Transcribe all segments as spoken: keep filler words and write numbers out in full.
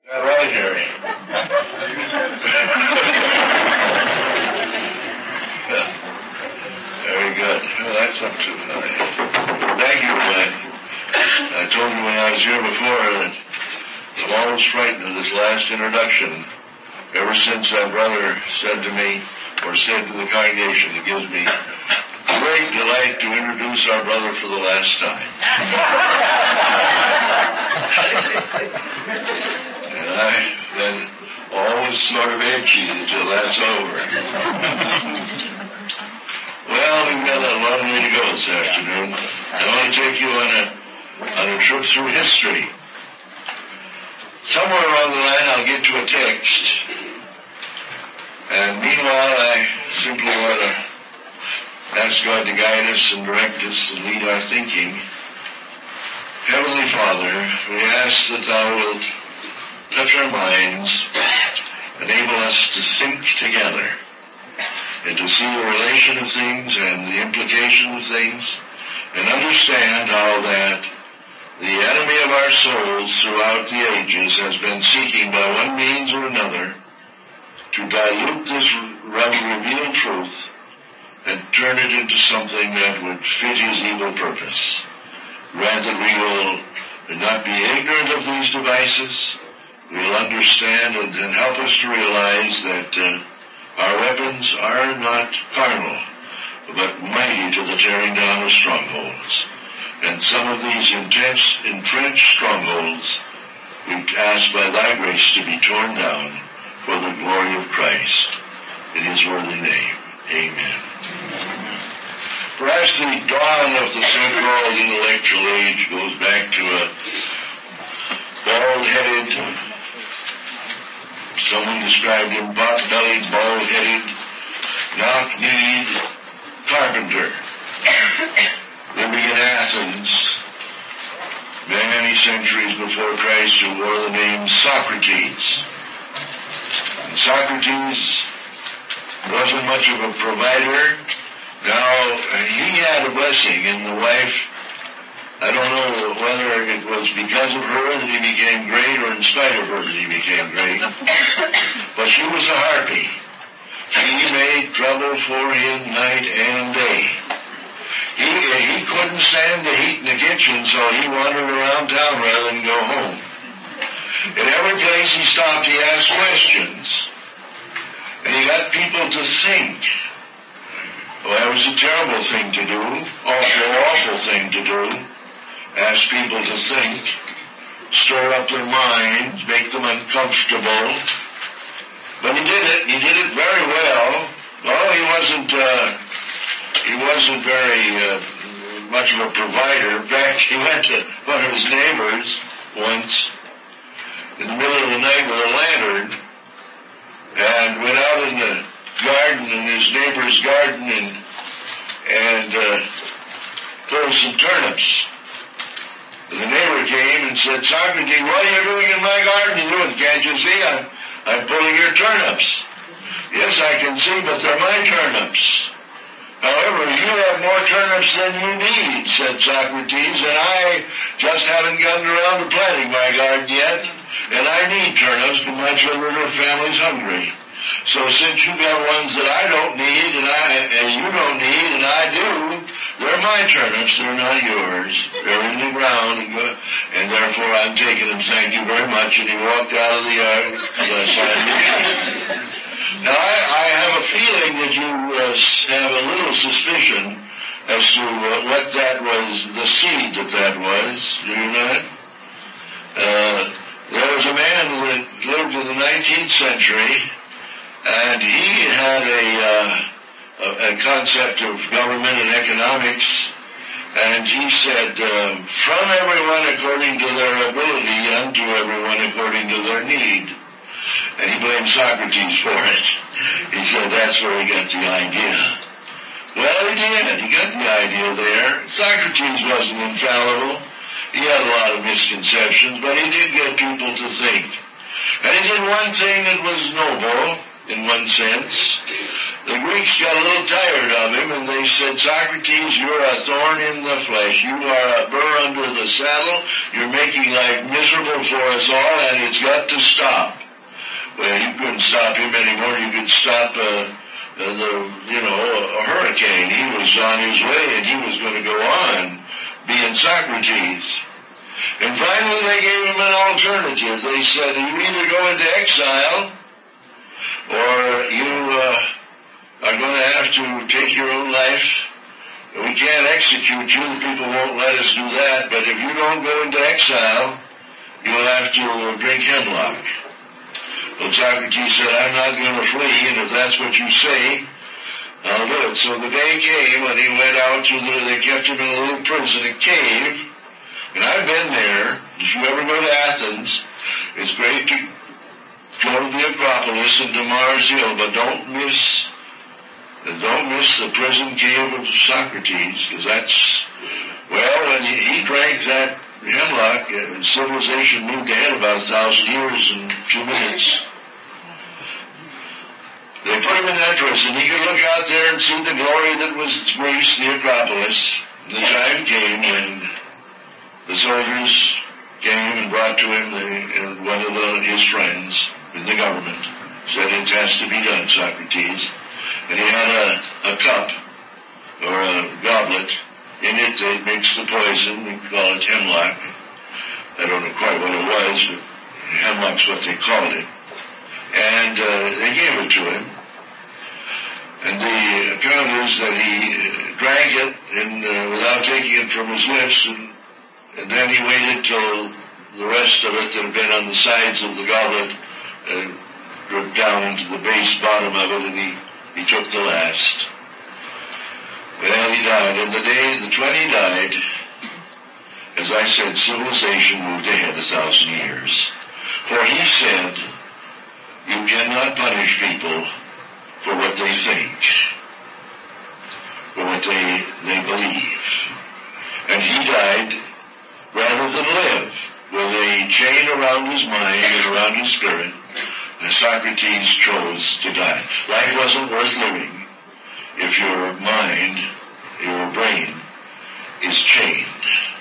All right, Harry. Very good. Well, that's up to uh, thank you. Uh, I told you when I was here before that I'm always frightened of this last introduction. Ever since our brother said to me, or said to the congregation, it gives me great delight to introduce our brother for the last time. And I've been always sort of edgy until that's over. Well, we've got a long way to go this afternoon. I want to take you on a on a trip through history. Somewhere along the line, I'll get to a text. And meanwhile, I simply want to ask God to guide us and direct us and lead our thinking. Heavenly Father, we ask that Thou wilt touch our minds, enable us to think together, and to see the relation of things and the implication of things, and understand how that the enemy of our souls throughout the ages has been seeking by one means or another to dilute this revealed truth and turn it into something that would fit his evil purpose. Rather, we will not be ignorant of these devices. We'll understand and, and help us to realize that uh, our weapons are not carnal, but mighty to the tearing down of strongholds. And some of these intense, entrenched strongholds we ask by Thy grace to be torn down for the glory of Christ. In His worthy name, amen. Perhaps the dawn of the so-called intellectual age goes back to a bald-headed, someone described him pot-bellied, bald-headed, knock-kneed carpenter living in Athens many centuries before Christ, who wore the name Socrates. And Socrates wasn't much of a provider. Now, he had a blessing in the wife. I don't know whether it was because of her that he became great or in spite of her that he became great. But she was a harpy. She made trouble for him night and day. He, he couldn't stand the heat in the kitchen, so he wandered around town rather than go home. In every place he stopped, he asked questions. And he got people to think. Well, that was a terrible thing to do, awful, awful thing to do. Ask people to think, stir up their minds, make them uncomfortable. But he did it. He did it very well. Well, he wasn't. Uh, he wasn't very uh, much of a provider. In fact, he went to one of his neighbors once in the middle of the night with a lantern and went out in the garden, in his neighbor's garden, and and uh, pulled some turnips. And the neighbor came and said, "Socrates, what are you doing in my garden? You doing? Can't you see? I'm I'm pulling your turnips." "Yes, I can see, but they're my turnips." "However, you have more turnips than you need," said Socrates, "and I just haven't gotten around to planting my garden yet, and I need turnips because my children or family's hungry. So since you got ones that I don't need and I and you don't need and I do, they're my turnips, they're not yours. They're in the ground, and, go, and therefore I'm taking them. Thank you very much." And he walked out of the yard. Now, I, I have a feeling that you uh, have a little suspicion as to uh, what that was, the seed that that was. Do you not? Uh, there was a man who lived in the nineteenth century, and he had a, uh, a, a concept of government and economics, and he said, um, "From everyone according to their ability, unto everyone according to their need." And he blamed Socrates for it. He said that's where he got the idea. Well, he did. He got the idea there. Socrates wasn't infallible. He had a lot of misconceptions, but he did get people to think. And he did one thing that was noble, in one sense. the Greeks got a little tired of him, and they said, Socrates, you're a thorn in the flesh. You are a burr under the saddle. You're making life miserable for us all, and it's got to stop. Well, you couldn't stop him anymore. You could stop uh, uh, the, you know, a hurricane. He was on his way, and he was going to go on being Socrates. And finally, they gave him an alternative. They said, you either go into exile, or you uh, are going to have to take your own life. We can't execute you. The people won't let us do that. But if you don't go into exile, you'll have to drink hemlock. Well, Socrates said, I'm not going to flee, and if that's what you say, I'll do it. So the day came when he went out to the, they kept him in a little prison, a cave. And I've been there. If you ever go to Athens, it's great to go to the Acropolis and to Mars Hill, but don't miss, don't miss the prison cave of Socrates, because that's, well, when he, he drank that hemlock, uh, civilization moved ahead about a thousand years in a few minutes. They put him in that prison. He could look out there and see the glory that was Greece, the Acropolis. The time came when the soldiers came and brought to him the, uh, one of the, his friends in the government. Said, it has to be done, Socrates. And he had a, a cup or a goblet. In it, they mixed the poison. We call it hemlock. I don't know quite what it was, but hemlock's what they called it. And uh, they gave it to him. And the account is that he uh, drank it and, uh, without taking it from his lips, and, and then he waited till the rest of it that had been on the sides of the goblet uh, dripped down into the base bottom of it, and he, he took the last. Well, he died. And the day that when he died, as I said, civilization moved ahead a thousand years. For he said, you cannot punish people for what they think, for what they, they believe. And he died rather than live, with a chain around his mind and around his spirit. And Socrates chose to die. Life wasn't worth living if your mind, your brain, is chained.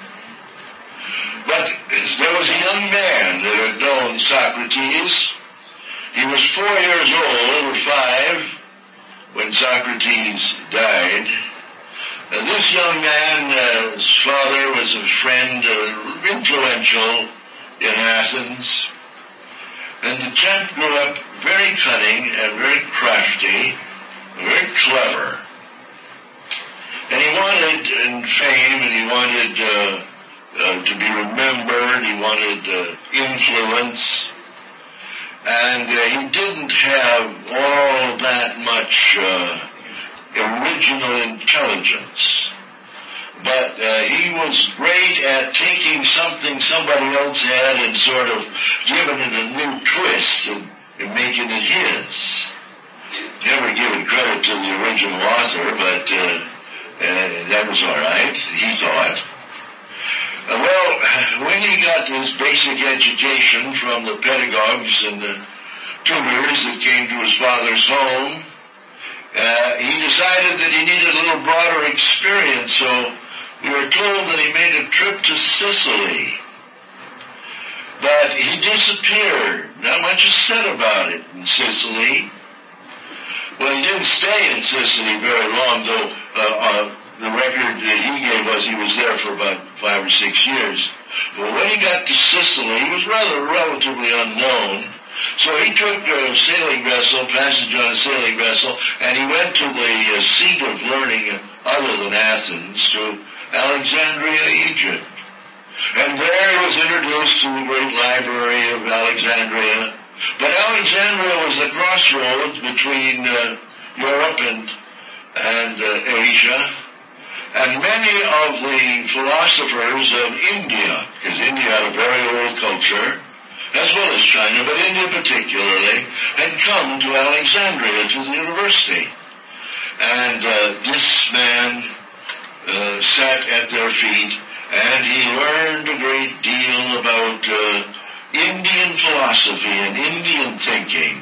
But there was a young man that had known Socrates. He was four years old, or five, when Socrates died. Uh, this young man, uh, his father was a friend, uh, influential in Athens. And the chap grew up very cunning and very crafty, very clever. And he wanted in fame, and he wanted uh, uh, to be remembered, he wanted uh, influence. And uh, he didn't have all that much uh, original intelligence. But uh, he was great at taking something somebody else had and sort of giving it a new twist and, and making it his. Never giving credit to the original author, but uh, uh, that was all right, he thought. Uh, well, when he got his basic education from the pedagogues and the tutors that came to his father's home, uh, he decided that he needed a little broader experience, so we were told that he made a trip to Sicily. But he disappeared. Not much is said about it in Sicily. Well, he didn't stay in Sicily very long, though uh, uh, the record that he gave was he was there for about five or six years. But when he got to Sicily, he was rather relatively unknown. So he took a sailing vessel, passage on a sailing vessel, and he went to the uh, seat of learning other than Athens, to Alexandria, Egypt. And there he was introduced to the great library of Alexandria. But Alexandria was the crossroads between uh, Europe and, and uh, Asia. And many of the philosophers of India, because India had a very old culture, as well as China, but India particularly, had come to Alexandria, to the university. And uh, this man uh, sat at their feet, and he learned a great deal about uh, Indian philosophy and Indian thinking.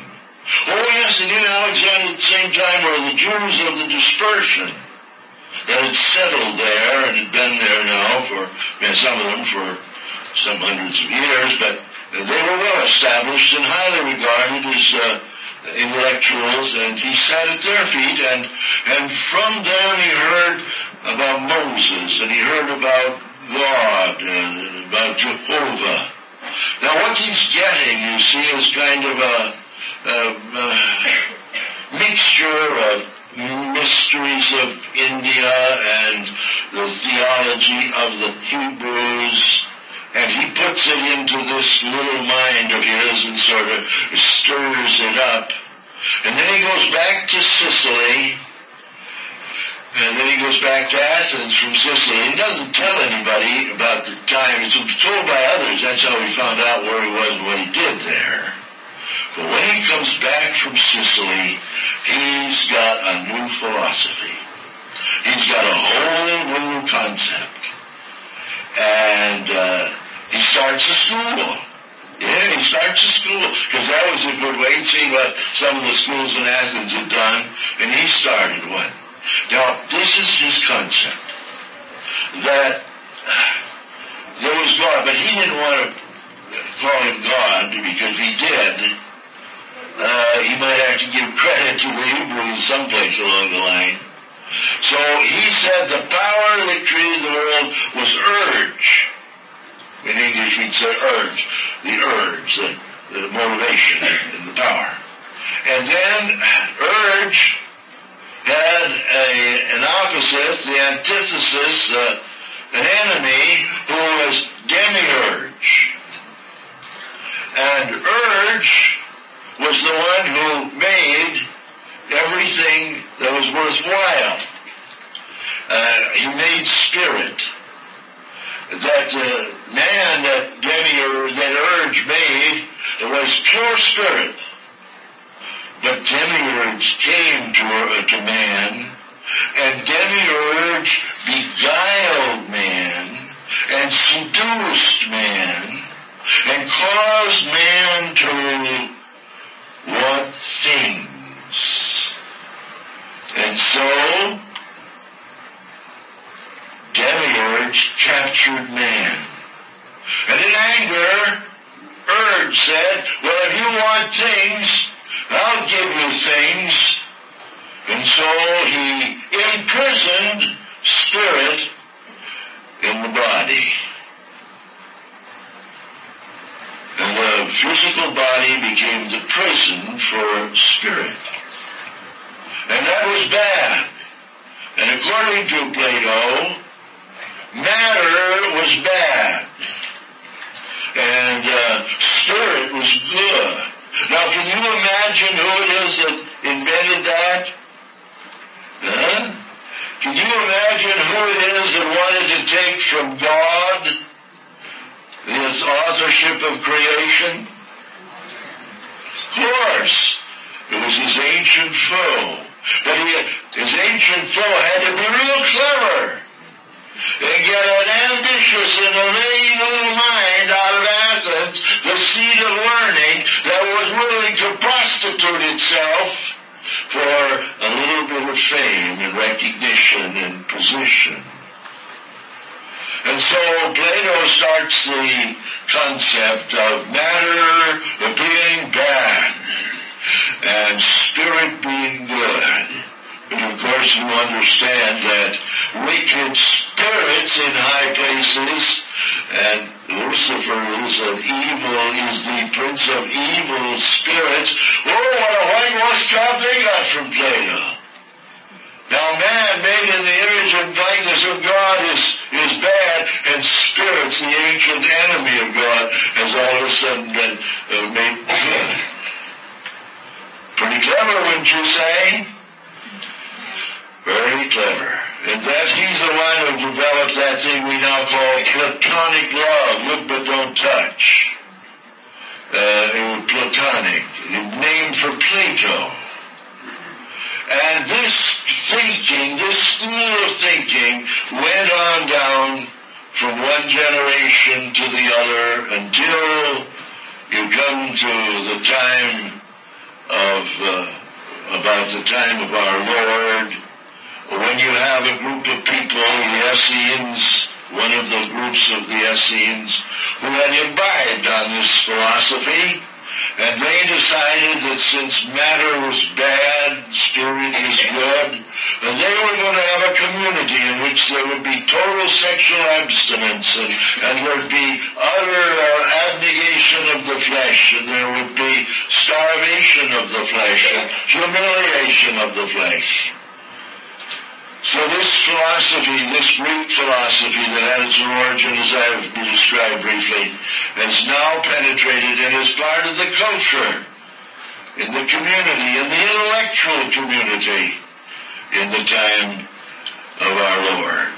Oh, yes, and in Alexandria at the same time were the Jews of the dispersion that had settled there and had been there now for, I mean, some of them for some hundreds of years, but they were well established and highly regarded as uh, intellectuals, and he sat at their feet, and, and from them he heard about Moses, and he heard about God, and about Jehovah. Now what he's getting, you see, is kind of a, a, a mixture of mysteries of India and the theology of the Hebrews, and he puts it into this little mind of his and sort of stirs it up. And then he goes back to Sicily, and then he goes back to Athens from Sicily. He doesn't tell anybody about the time. It's told by others. That's how he found out where he was and what he did there. But when he comes back from Sicily, he's got a new philosophy. He's got a whole new concept. And uh, he starts a school. Yeah, he starts a school. Because that was a good way. He'd seen what some of the schools in Athens had done, and he started one. Now, this is his concept. That there was God, but he didn't want to call him God, because if he did, uh, he might have to give credit to the Hebrews someplace along the line. So he said the power that created the world was urge. In English we'd say urge. The urge, the, the motivation and the power. And then urge had a, an opposite, the antithesis, uh, an enemy who was demiurge. And urge was the one who made everything that was worthwhile. Uh, he made spirit. That uh, man that demiurge, that urge made, was pure spirit. But demiurge came to, uh, to man, and demiurge beguiled man, and seduced man, and caused man to want things. And so, demiurge captured man. And in anger, urge said, well, if you want things, I'll give you things. And so he imprisoned spirit in the body. And the physical body became the prison for spirit. And that was bad. And according to Plato, matter was bad. And uh, spirit was good. Now, can you imagine who it is that invented that? Huh? Can you imagine who it is that wanted to take from God his authorship of creation? Of course. It was his ancient foe. But he, his ancient foe had to be real clever and get an ambitious and a vain little mind out of Athens, the seat of learning, that was willing to prostitute itself for a little bit of fame and recognition and position. And so Plato starts the concept of matter being bad and spirit being good. But of course you understand that wicked spirits in high places, and Lucifer is an evil, is the prince of evil spirits. Oh, what a whitewash job they got from Plato. Now man made in the image and likeness of God is, is bad, and spirits, the ancient enemy of God, has all of a sudden been uh, made good. Pretty clever, wouldn't you say? Very clever. And that he's the one who developed that thing we now call platonic love. Look but don't touch. Uh, it was platonic. The name for Plato. And this thinking, this school of thinking, went on down from one generation to the other until you come to the time of uh, about the time of our Lord, when you have a group of people, the Essenes, one of the groups of the Essenes, who had imbibed on this philosophy, and they decided that since matter was bad, spirit was good, and they were going to have a community in which there would be total sexual abstinence, and, and there would be utter uh, abnegation of the flesh, and there would be starvation of the flesh, and humiliation of the flesh. So this philosophy, this Greek philosophy that had its origin, as I have described briefly, has now penetrated and is part of the culture, in the community, in the intellectual community, in the time of our Lord.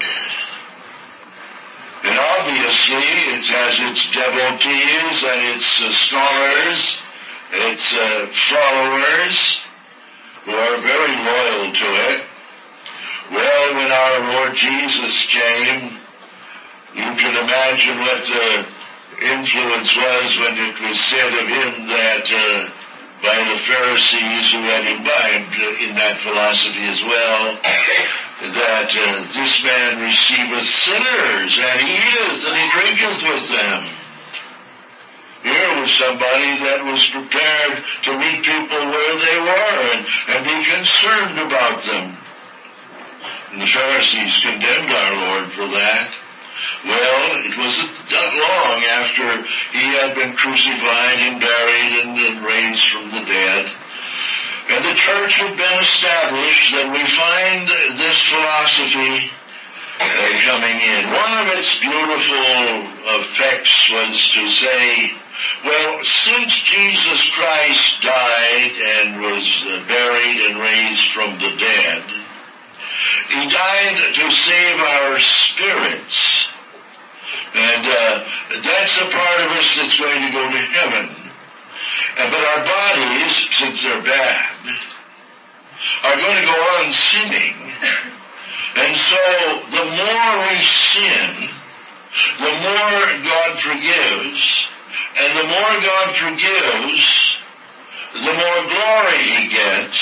And obviously, it has its devotees and its uh, scholars, its uh, followers, who are very loyal to it. Well, when our Lord Jesus came, you can imagine what the influence was when it was said of him that uh, by the Pharisees who had imbibed uh, in that philosophy as well, that uh, this man receiveth sinners, and he eateth and he drinketh with them. Here was somebody that was prepared to meet people where they were and, and be concerned about them. And the Pharisees condemned our Lord for that. Well, it wasn't that long after he had been crucified and buried and, and raised from the dead, and the church had been established, that we find this philosophy uh, coming in. One of its beautiful effects was to say, well, since Jesus Christ died and was uh, buried and raised from the dead, he died to save our spirits. And uh, that's a part of us that's going to go to heaven. Uh, but our bodies, since they're bad, are going to go on sinning. And so the more we sin, the more God forgives. And the more God forgives, the more glory he gets.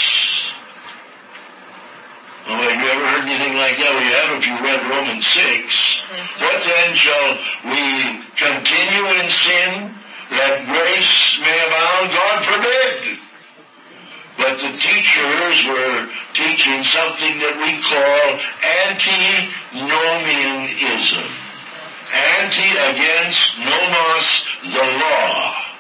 Well, have you ever heard anything like that? Well, you have if you read Romans six. Mm-hmm. What then shall we continue in sin that grace may abound? God forbid. But the teachers were teaching something that we call antinomianism. Anti against nomos, the law.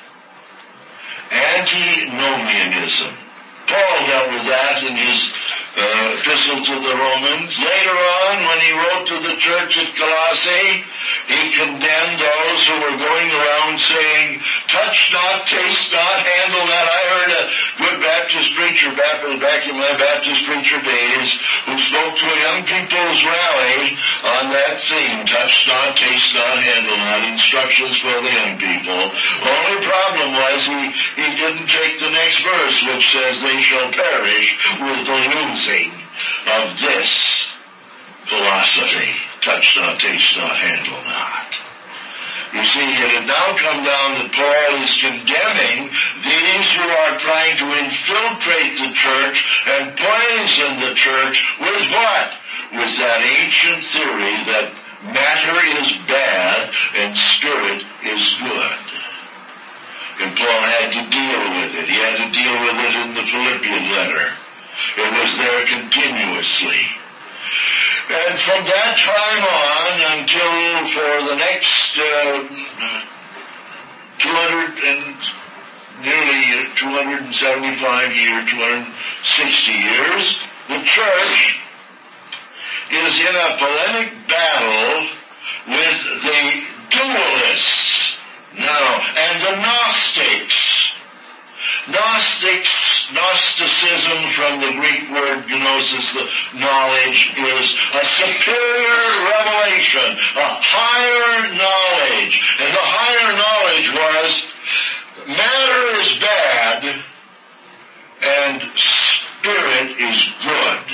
Antinomianism. Paul dealt with that in his Uh, epistle to the Romans. Later on, when he wrote to the church at Colossae, he condemned those who were going around saying, touch not, taste not, handle not. I heard a good Baptist preacher back in my Baptist preacher days who spoke to a young people's rally on that theme, touch not, taste not, handle not, instructions for the young people. The only problem was he, he didn't take the next verse, which says they shall perish with the losing of this philosophy. Touch not, taste not, handle not. You see, it had now come down that Paul is condemning these who are trying to infiltrate the church and poison the church with what? With that ancient theory that matter is bad and spirit is good. And Paul had to deal with it. He had to deal with it in the Philippian letter. It was there continuously. And from that time on until for the next uh, two hundred and nearly two hundred seventy-five years, two hundred sixty years, the church is in a polemic battle with the dualists now and the Gnostics. Gnostics, Gnosticism from the Greek word gnosis, the knowledge, is a superior revelation, a higher knowledge. And the higher knowledge was matter is bad and spirit is good.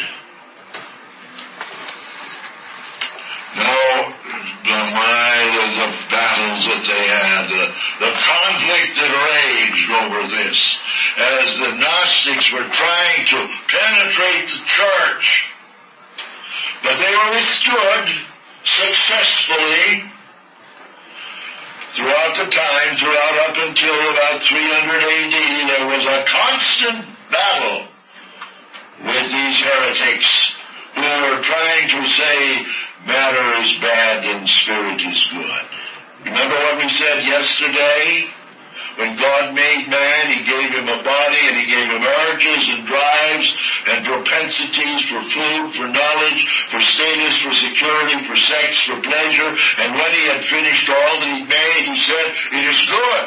Now, the mind of the battles that they had, uh, the conflict that raged over this. as the Gnostics were trying to penetrate the church. But they were withstood successfully throughout the time, throughout up until about three hundred A D, there was a constant battle with these heretics who were trying to say matter is bad and spirit is good. Remember what we said yesterday? When God made man, He gave him a body and He gave him urges and drives and propensities for food, for knowledge, for status, for security, for sex, for pleasure. And when He had finished all that He made, He said, it is good.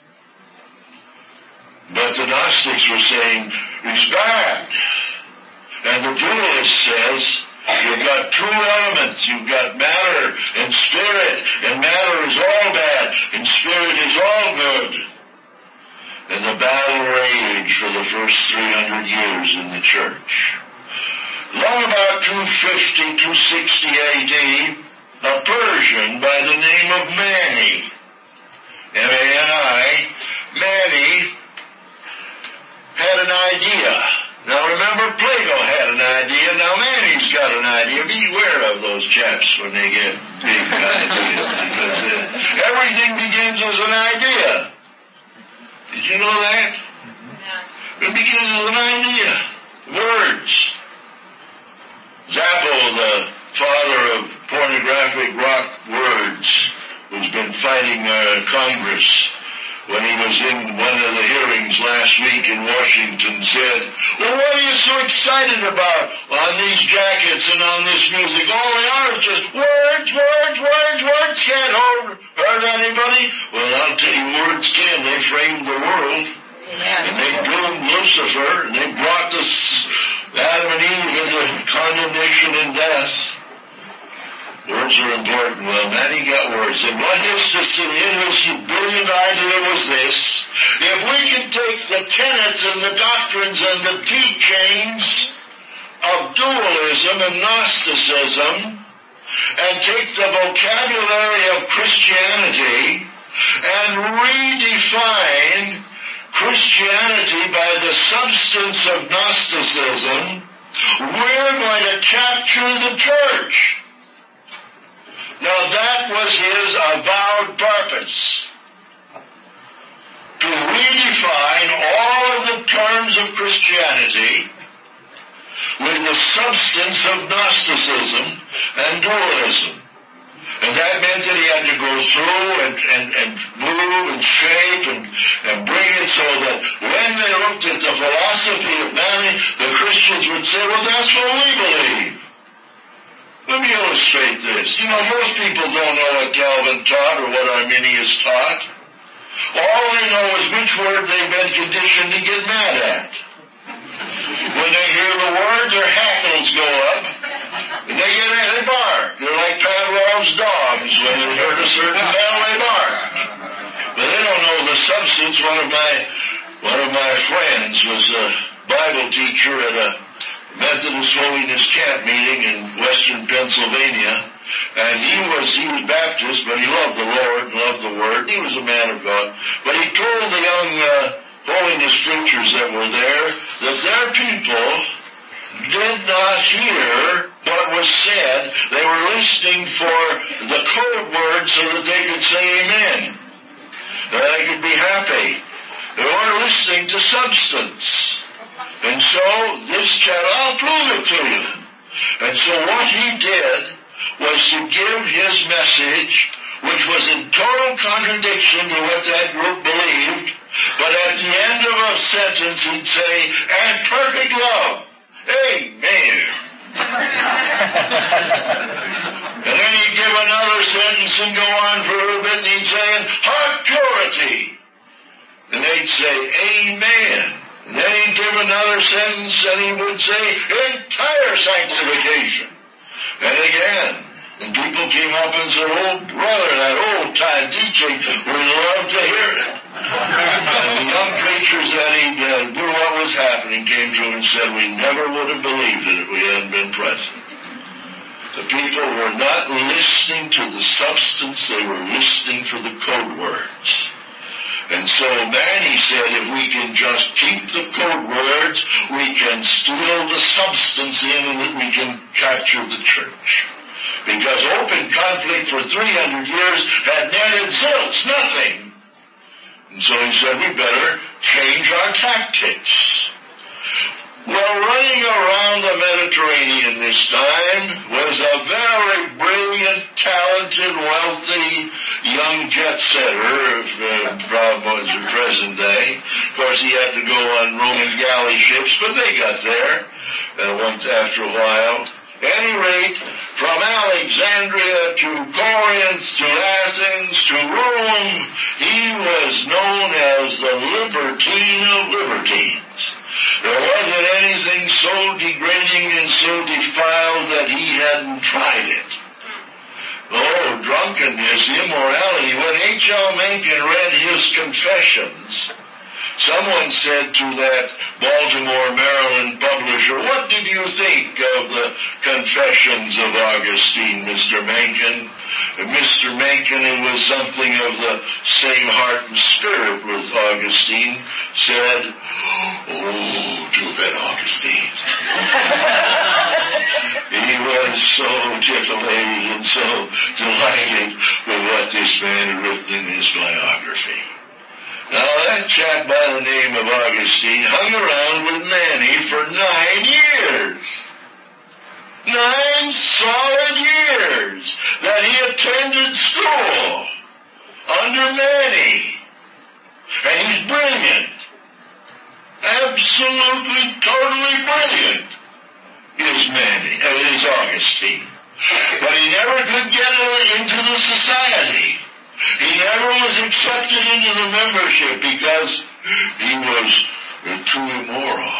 But the Gnostics were saying, it's bad. And the dualist says, you've got two elements. You've got matter and spirit. And matter is all bad, and spirit is all good. And the battle raged for the first three hundred years in the church. Long about two fifty, two sixty A D, a Persian by the name of Mani, M A N I, Mani, had an idea. Now remember, Plato had an idea. Now Mani's got an idea. Beware of those chaps when they get big ideas. Because uh, everything begins as an idea. Did you know that? It begins as an idea. Words. Zappo, the father of pornographic rock words, who's been fighting uh, Congress, when he was in one of the hearings last week in Washington, said, well, what are you so excited about on these jackets and on this music? All they are is just words, words, words, words. Can't hold, hurt anybody. Well, I'll tell you, words can. They framed the world. Yeah. And they doomed Lucifer, and they brought the Adam and Eve into condemnation and death. Words are important. Well, Manny got words. And what his, his brilliant idea was this: if we can take the tenets and the doctrines and the teachings of dualism and Gnosticism and take the vocabulary of Christianity and redefine Christianity by the substance of Gnosticism, we're going to capture the church. Now that was his avowed purpose, to redefine all of the terms of Christianity with the substance of Gnosticism and dualism. And that meant that he had to go through and, and, and move and shape and, and bring it so that when they looked at the philosophy of Mani, the Christians would say, well, that's what we believe. Let me illustrate this. You know, most people don't know what Calvin taught or what Arminius taught. All they know is which word they've been conditioned to get mad at. When they hear the word, their hackles go up, and they get they bark. They're like Pavlov's dogs. When they heard a certain bell, they bark. But they don't know the substance. One of my one of my friends was a Bible teacher at a Methodist Holiness Camp meeting in western Pennsylvania, and he was he was Baptist, but he loved the Lord, loved the Word. He was a man of God. But he told the young uh, holiness preachers that were there that their people did not hear what was said. They were listening for the code word so that they could say amen, that they could be happy. They weren't listening to substance. And so this chap, I'll prove it to you. And so what he did was to give his message, which was in total contradiction to what that group believed, but at the end of a sentence he'd say, and perfect love. Amen. And then he'd give another sentence and go on for a little bit, and he'd say, and heart purity. And they'd say, amen. And then he'd give another sentence and he would say, entire sanctification. And again, and people came up and said, oh, brother, that old-time teaching, we'd love to hear it. And the young preachers that he uh, knew what was happening came to him and said, we never would have believed it if we hadn't been present. The people were not listening to the substance, they were listening for the code words. And so Manny said if we can just keep the code words, we can steal the substance in and that we can capture the church. Because open conflict for three hundred years had netted zilch, nothing. And so he said we better change our tactics. Well, running around the Mediterranean this time was a very brilliant, talented, wealthy young jet setter of uh, probably the present day. Of course, he had to go on Roman galley ships, but they got there uh, once after a while. At any rate, from Alexandria to Corinth to Athens to Rome, he was known as the libertine of libertines. There wasn't anything so degrading and so defiled that he hadn't tried it. Oh, drunkenness, immorality. When H L Mencken read his confessions, someone said to that Baltimore, Maryland publisher, what did you think of the confessions of Augustine, Mister Mencken? And Mister Mencken, who was something of the same heart and spirit with Augustine, said, oh, too bad, Augustine. He was so titillated and so delighted with what this man had written in his biography. Now, that chap by the name of Augustine hung around with Manny for nine years. Nine solid years that he attended school under Manny. And he's brilliant. Absolutely, totally brilliant is Manny, uh, is Augustine. But he never could get into the society. He never was accepted into the membership because he was uh, too immoral,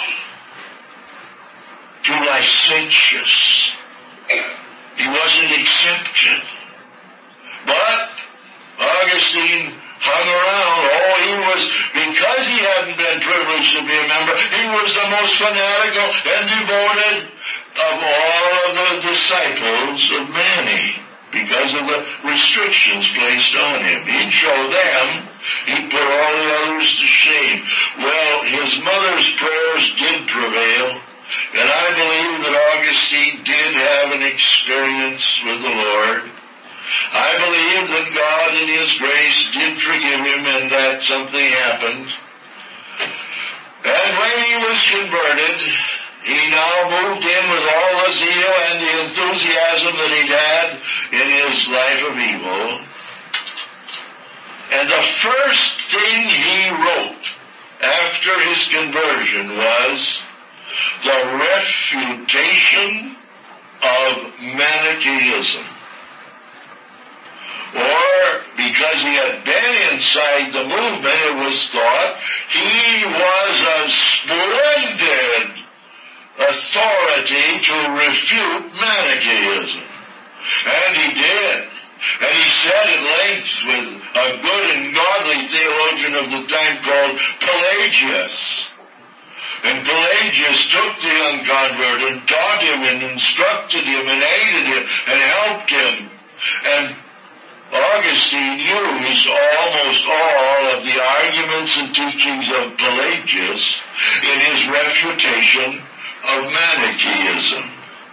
too licentious. He wasn't accepted. But Augustine hung around. Oh, he was, because he hadn't been privileged to be a member, he was the most fanatical and devoted of all of the disciples of Manny, because of the restrictions placed on him. He'd show them. He'd put all the others to shame. Well, his mother's prayers did prevail, and I believe that Augustine did have an experience with the Lord. I believe that God in His grace did forgive him and that something happened. And when he was converted, he now moved in with all the zeal and the enthusiasm that he'd had in his life of evil. And the first thing he wrote after his conversion was the refutation of Manichaeism. Or, because he had been inside the movement, it was thought he was a splendid authority to refute Manichaeism. And he did. And he said at length with a good and godly theologian of the time called Pelagius. And Pelagius took the young convert and taught him and instructed him and aided him and helped him. And Augustine used almost all of the arguments and teachings of Pelagius in his refutation of Manichaeism.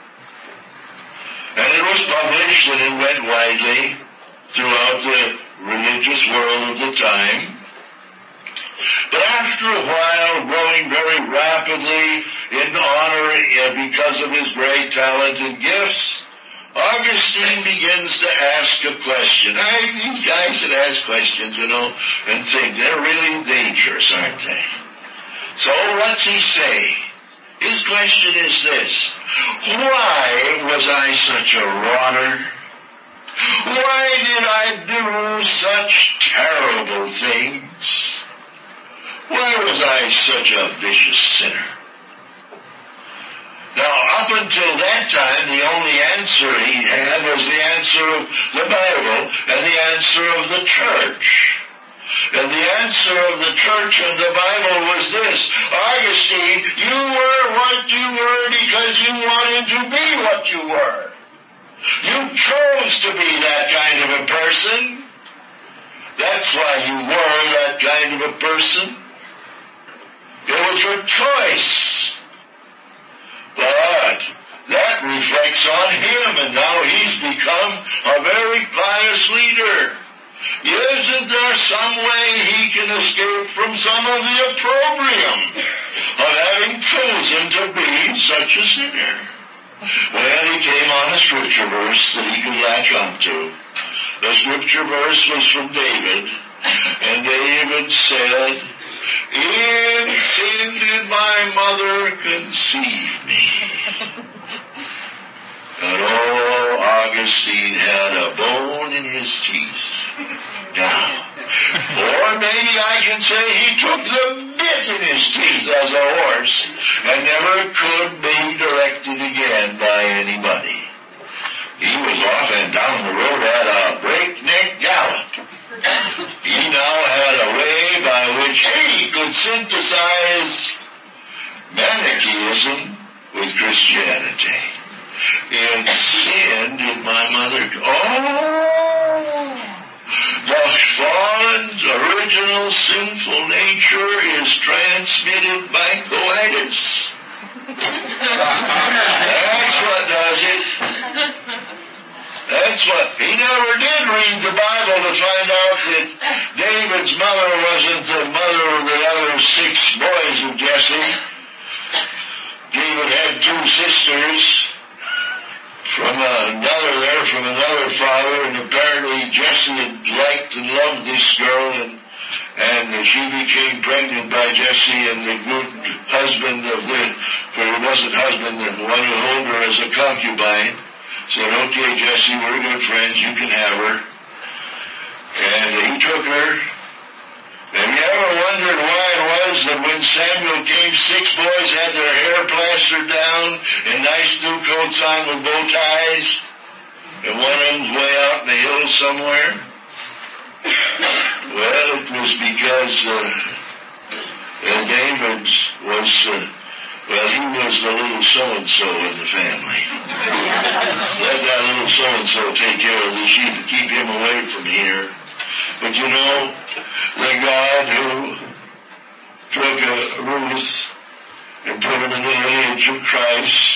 And it was published and it went widely throughout the religious world of the time. But after a while, growing very rapidly in honor because of his great talent and gifts, Augustine begins to ask a question. I, these guys that ask questions, you know, and think, they're really dangerous, aren't they? So what's he say? His question is this: why was I such a rotter? Why did I do such terrible things? Why was I such a vicious sinner? Now, up until that time, the only answer he had was the answer of the Bible and the answer of the church. And the answer of the church and the Bible was this: Augustine, you were what you were because you wanted to be what you were. You chose to be that kind of a person. That's why you were that kind of a person. It was your choice. But that reflects on him, and now he's become a very pious leader. Isn't there some way he can escape from some of the opprobrium of having chosen to be such a sinner? Well, he came on a scripture verse that he could latch onto. The scripture verse was from David, and David said, "In sin did my mother conceive me." And oh, Augustine had a bone in his teeth. Now, or maybe I can say he took the bit in his teeth as a horse and never could be directed again by anybody. He was off and down the road at a breakneck gallop. He now had a way by which he could synthesize Manichaeism with Christianity. In sin did my mother... Oh! The fallen's original sinful nature is transmitted by coitus. That's what does it. That's what... He never did read the Bible to find out that David's mother wasn't the mother of the other six boys of Jesse. David had two sisters from another there, from another father, and apparently Jesse had liked and loved this girl, and and she became pregnant by Jesse, and the good husband of the, for he wasn't husband, the one who owned her as a concubine, said, "Okay, Jesse, we're good friends, you can have her." And he took her. Have you ever wondered why it was that when Samuel came, six boys had their hair plastered down and nice new coats on with bow ties, and one of them's way out in the hills somewhere? Well, it was because uh, uh, David was, uh, well, he was the little so-and-so in the family. Let that little so-and-so take care of the sheep and keep him away from here. But you know, the God who took a Ruth and put him in the lineage of Christ,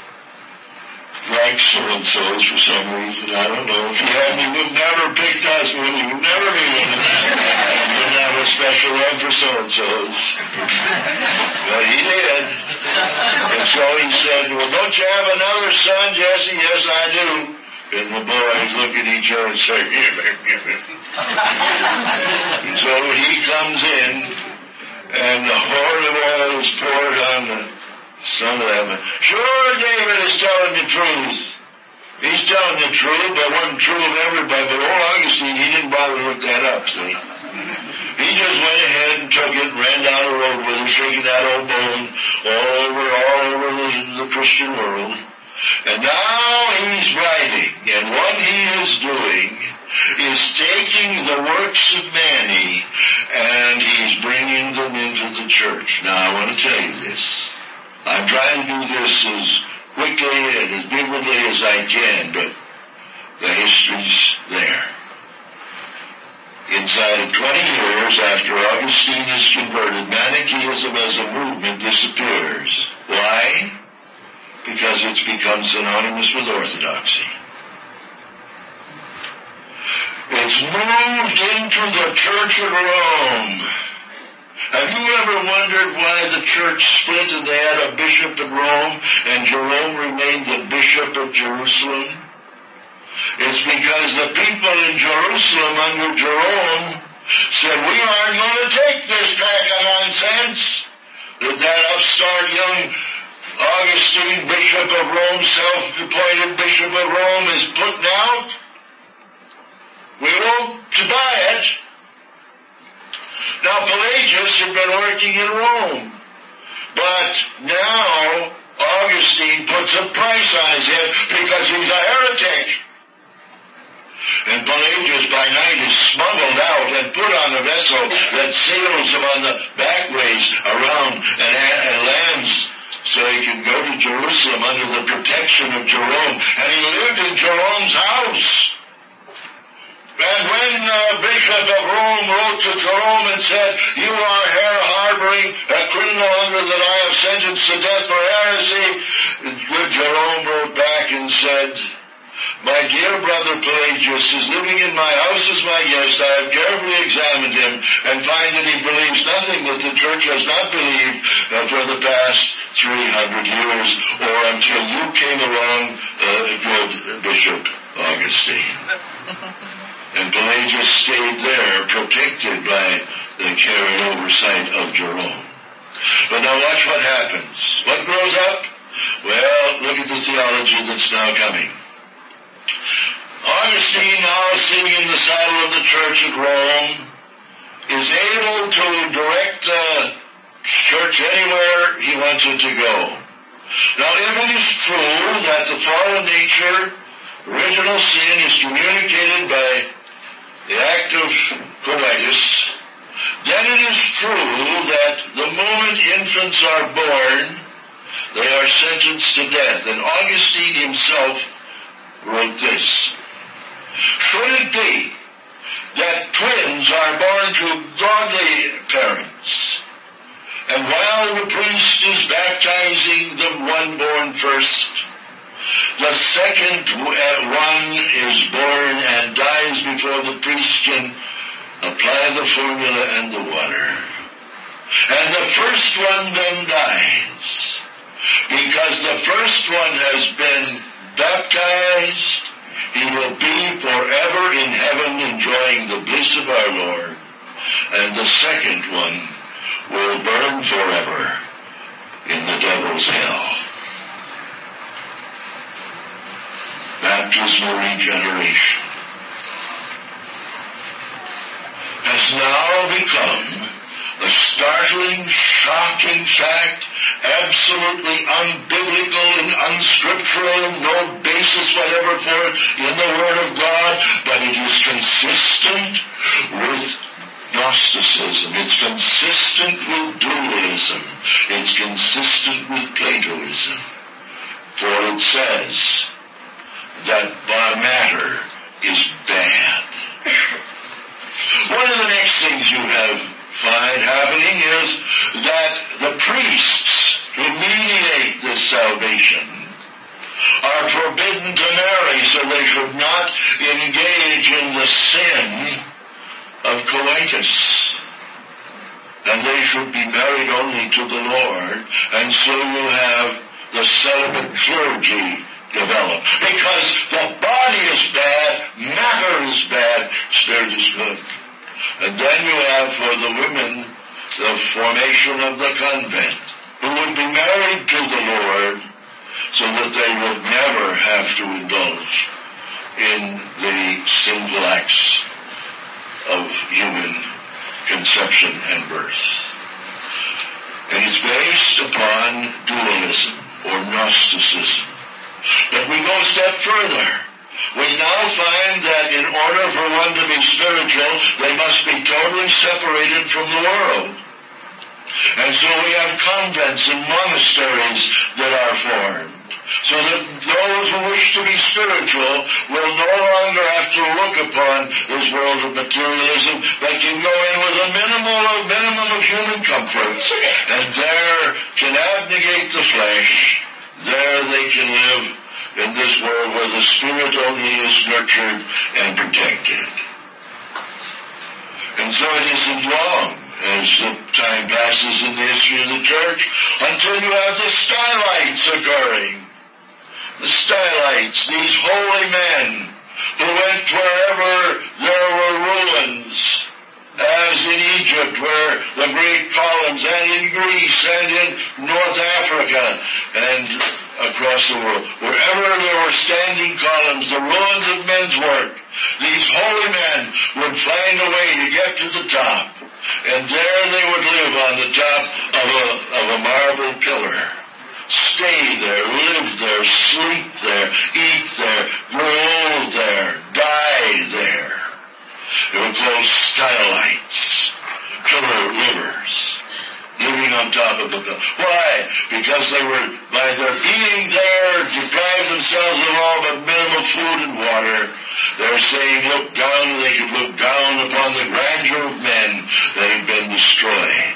like so-and-sos for some reason, I don't know. If he hadn't, he would never have picked us, would he? He would never be with us. He wouldn't have a special love for so-and-sos. But he did. And so he said, "Well, don't you have another son, Jesse?" "Yes, I do." And the boys look at each other and say, "Give him, give him." And so he comes in, and the horn of oil is poured on the son of them. Sure, David is telling the truth. He's telling the truth, but wasn't true of everybody. But old Augustine, he didn't bother to look that up, see? He just went ahead and took it and ran down the road with it, shaking that old bone all over, all over the, the Christian world. And now he's writing, and what he is doing is taking the works of Manny, and he's bringing them into the church. Now, I want to tell you this. I'm trying to do this as quickly and as vividly as I can, but the history's there. Inside of twenty years after Augustine is converted, Manichaeism as a movement disappears. Why? Because it's become synonymous with orthodoxy. It's moved into the Church of Rome. Have you ever wondered why the church split and they had a bishop in Rome and Jerome remained the bishop of Jerusalem? It's because the people in Jerusalem under Jerome said, "We aren't going to take this pack of nonsense that that upstart young Augustine, Bishop of Rome, self-appointed Bishop of Rome, is putting out. We won't buy it." Now, Pelagius had been working in Rome, but now Augustine puts a price on his head because he's a heretic. And Pelagius by night is smuggled out and put on a vessel that sails him on the backways around and, and lands so he can go to Jerusalem under the protection of Jerome. And he lived in Jerome's house. And when the Bishop of Rome wrote to Jerome and said, you are here harboring a criminal under that I have sentenced to death for heresy, good Jerome wrote back and said, my dear brother Pelagius is living in my house as my guest. I have carefully examined him and find that he believes nothing that the church has not believed uh, for the past three hundred years, or until you came along, uh, good Bishop Augustine. And Pelagius stayed there, protected by the care and oversight of Jerome. But now watch what happens. What grows up? Well, look at the theology that's now coming. Augustine, now sitting in the saddle of the church at Rome, is able to direct the church anywhere he wants it to go. Now, if it is true that the fallen nature, original sin, is communicated by the act of coitus, then it is true that the moment infants are born, they are sentenced to death. And Augustine himself wrote this. Should it be that twins are born to godly parents, and while the priest is baptizing the one born first, the second one is born and dies before the priest can apply the formula and the water, and the first one then dies, because the first one has been baptized, he will be forever in heaven enjoying the bliss of our Lord, and the second one will burn forever in the devil's hell. Baptismal regeneration has now become a startling, shocking fact, absolutely unbiblical and unscriptural, and no basis whatever for it in the Word of God, but it is consistent with Gnosticism. It's consistent with dualism. It's consistent with Platoism. For it says that matter is bad. One of the next things you have find happening is that the priests who mediate this salvation are forbidden to marry, so they should not engage in the sin of coitus. And they should be married only to the Lord, and so you have the celibate clergy develop. Because the body is bad, matter is bad, spirit is good. And then you have for the women the formation of the convent, who would be married to the Lord so that they would never have to indulge in the sinful acts of human conception and birth. And it's based upon dualism or Gnosticism. But we go a step further. We now find that in order for one to be spiritual, they must be totally separated from the world. And so we have convents and monasteries that are formed, so that those who wish to be spiritual will no longer have to look upon this world of materialism, but can go in with a minimal, a minimum of human comforts, and there can abnegate the flesh. There they can live in this world where the spirit only is nurtured and protected. And so it isn't long as the time passes in the history of the church until you have the stylites occurring. The stylites, these holy men who went wherever there were ruins, as in Egypt where the great columns, and in Greece, and in North Africa, and across the world. Wherever there were standing columns, the ruins of men's work, these holy men would find a way to get to the top. And there they would live on the top of a, of a marble pillar. Stay there, live there, sleep there, eat there, grow old there, die there. They were called stylites, pillar livers, living living on top of it. Why? Because they were, by their being there, deprived themselves of all but minimal food and water. They're saying, look down, they could look down upon the grandeur of men that had been destroyed.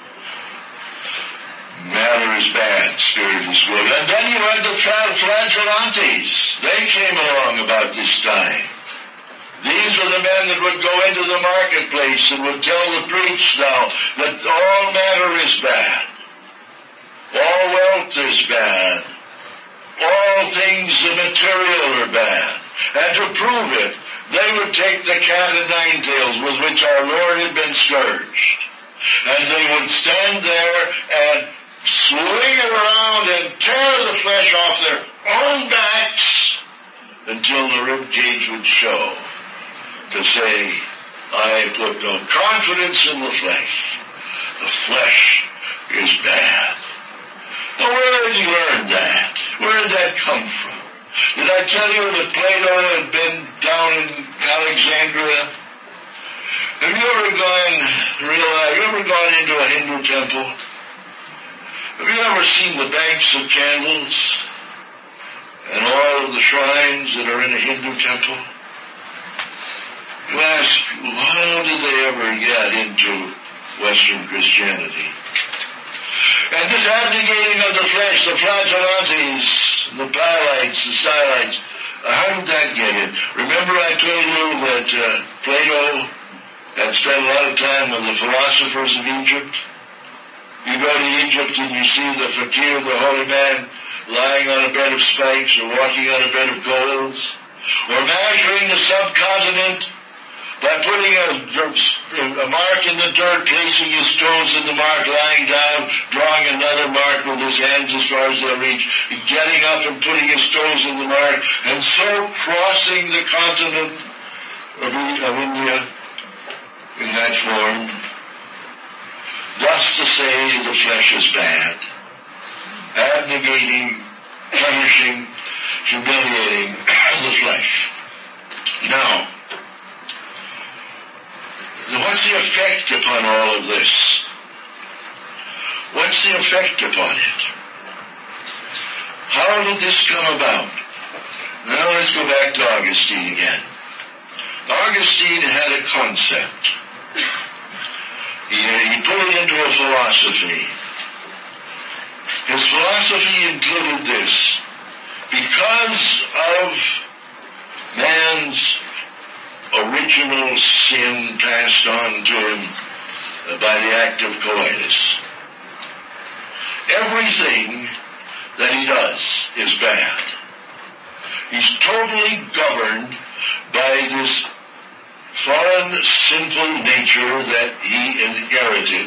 Matter is bad, spirit is good. And then you had the flagellantes. They came along about this time. These were the men that would go into the marketplace and would tell the preach now that all matter is bad. All wealth is bad. All things material are bad. And to prove it, they would take the cat o' nine tails with which our Lord had been scourged. And they would stand there and swing it around and tear the flesh off their own backs until the rib cage would show, to say, I put no confidence in the flesh. The flesh is bad. Now, where did he learn that? Where did that come from? Did I tell you that Plato had been down in Alexandria? Have you ever gone, realize, you ever gone into a Hindu temple? Have you ever seen the banks of candles and all of the shrines that are in a Hindu temple? You ask, how did they ever get into Western Christianity? And this abnegating of the flesh, the flagellantes, the pylites, the stylites, uh, how did that get in? Remember I told you that uh, Plato had spent a lot of time with the philosophers of Egypt? You go to Egypt and you see the fakir, the holy man, lying on a bed of spikes or walking on a bed of coals, or measuring the subcontinent by putting a, a mark in the dirt, placing his toes in the mark, lying down, drawing another mark with his hands as far as they'll reach, getting up and putting his toes in the mark, and so crossing the continent of, of India in that form. Thus to say the flesh is bad, abnegating, punishing, humiliating the flesh. Now, what's the effect upon all of this? What's the effect upon it? How did this come about? Now let's go back to Augustine again. Augustine had a concept. He, he put it into a philosophy. His philosophy included this. Because of man's original sin passed on to him by the act of coitus, everything that he does is bad. He's totally governed by this fallen, sinful nature that he inherited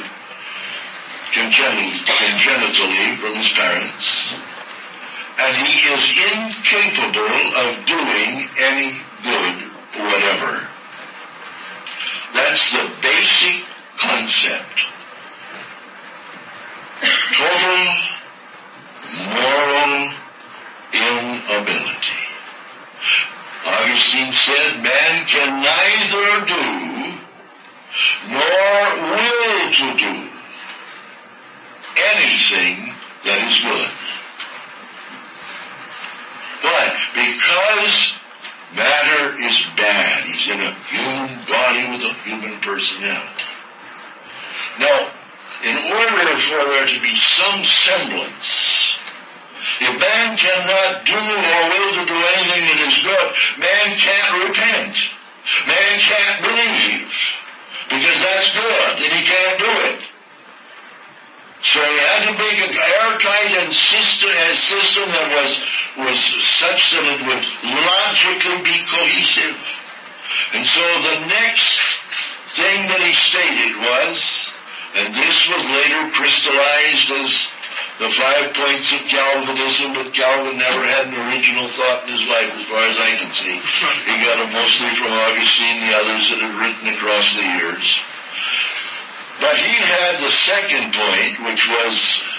congenitally from his parents. And he is incapable of doing any good whatever. That's the basic concept. Total moral inability. Augustine said, man can neither do nor will to do anything that is good. Why? Because matter is bad. He's in a human body with a human personality. Now, in order for there to be some semblance, if man cannot do or will to do anything that is good, man can't repent. Man can't believe, because that's good, and he can't do it. So he had to make an airtight and system, a system that was, was such that it would logically be cohesive. And so the next thing that he stated was, and this was later crystallized as the five points of Calvinism, but Calvin never had an original thought in his life as far as I can see. He got it mostly from Augustine, the others that had written across the years. But he had the second point, which was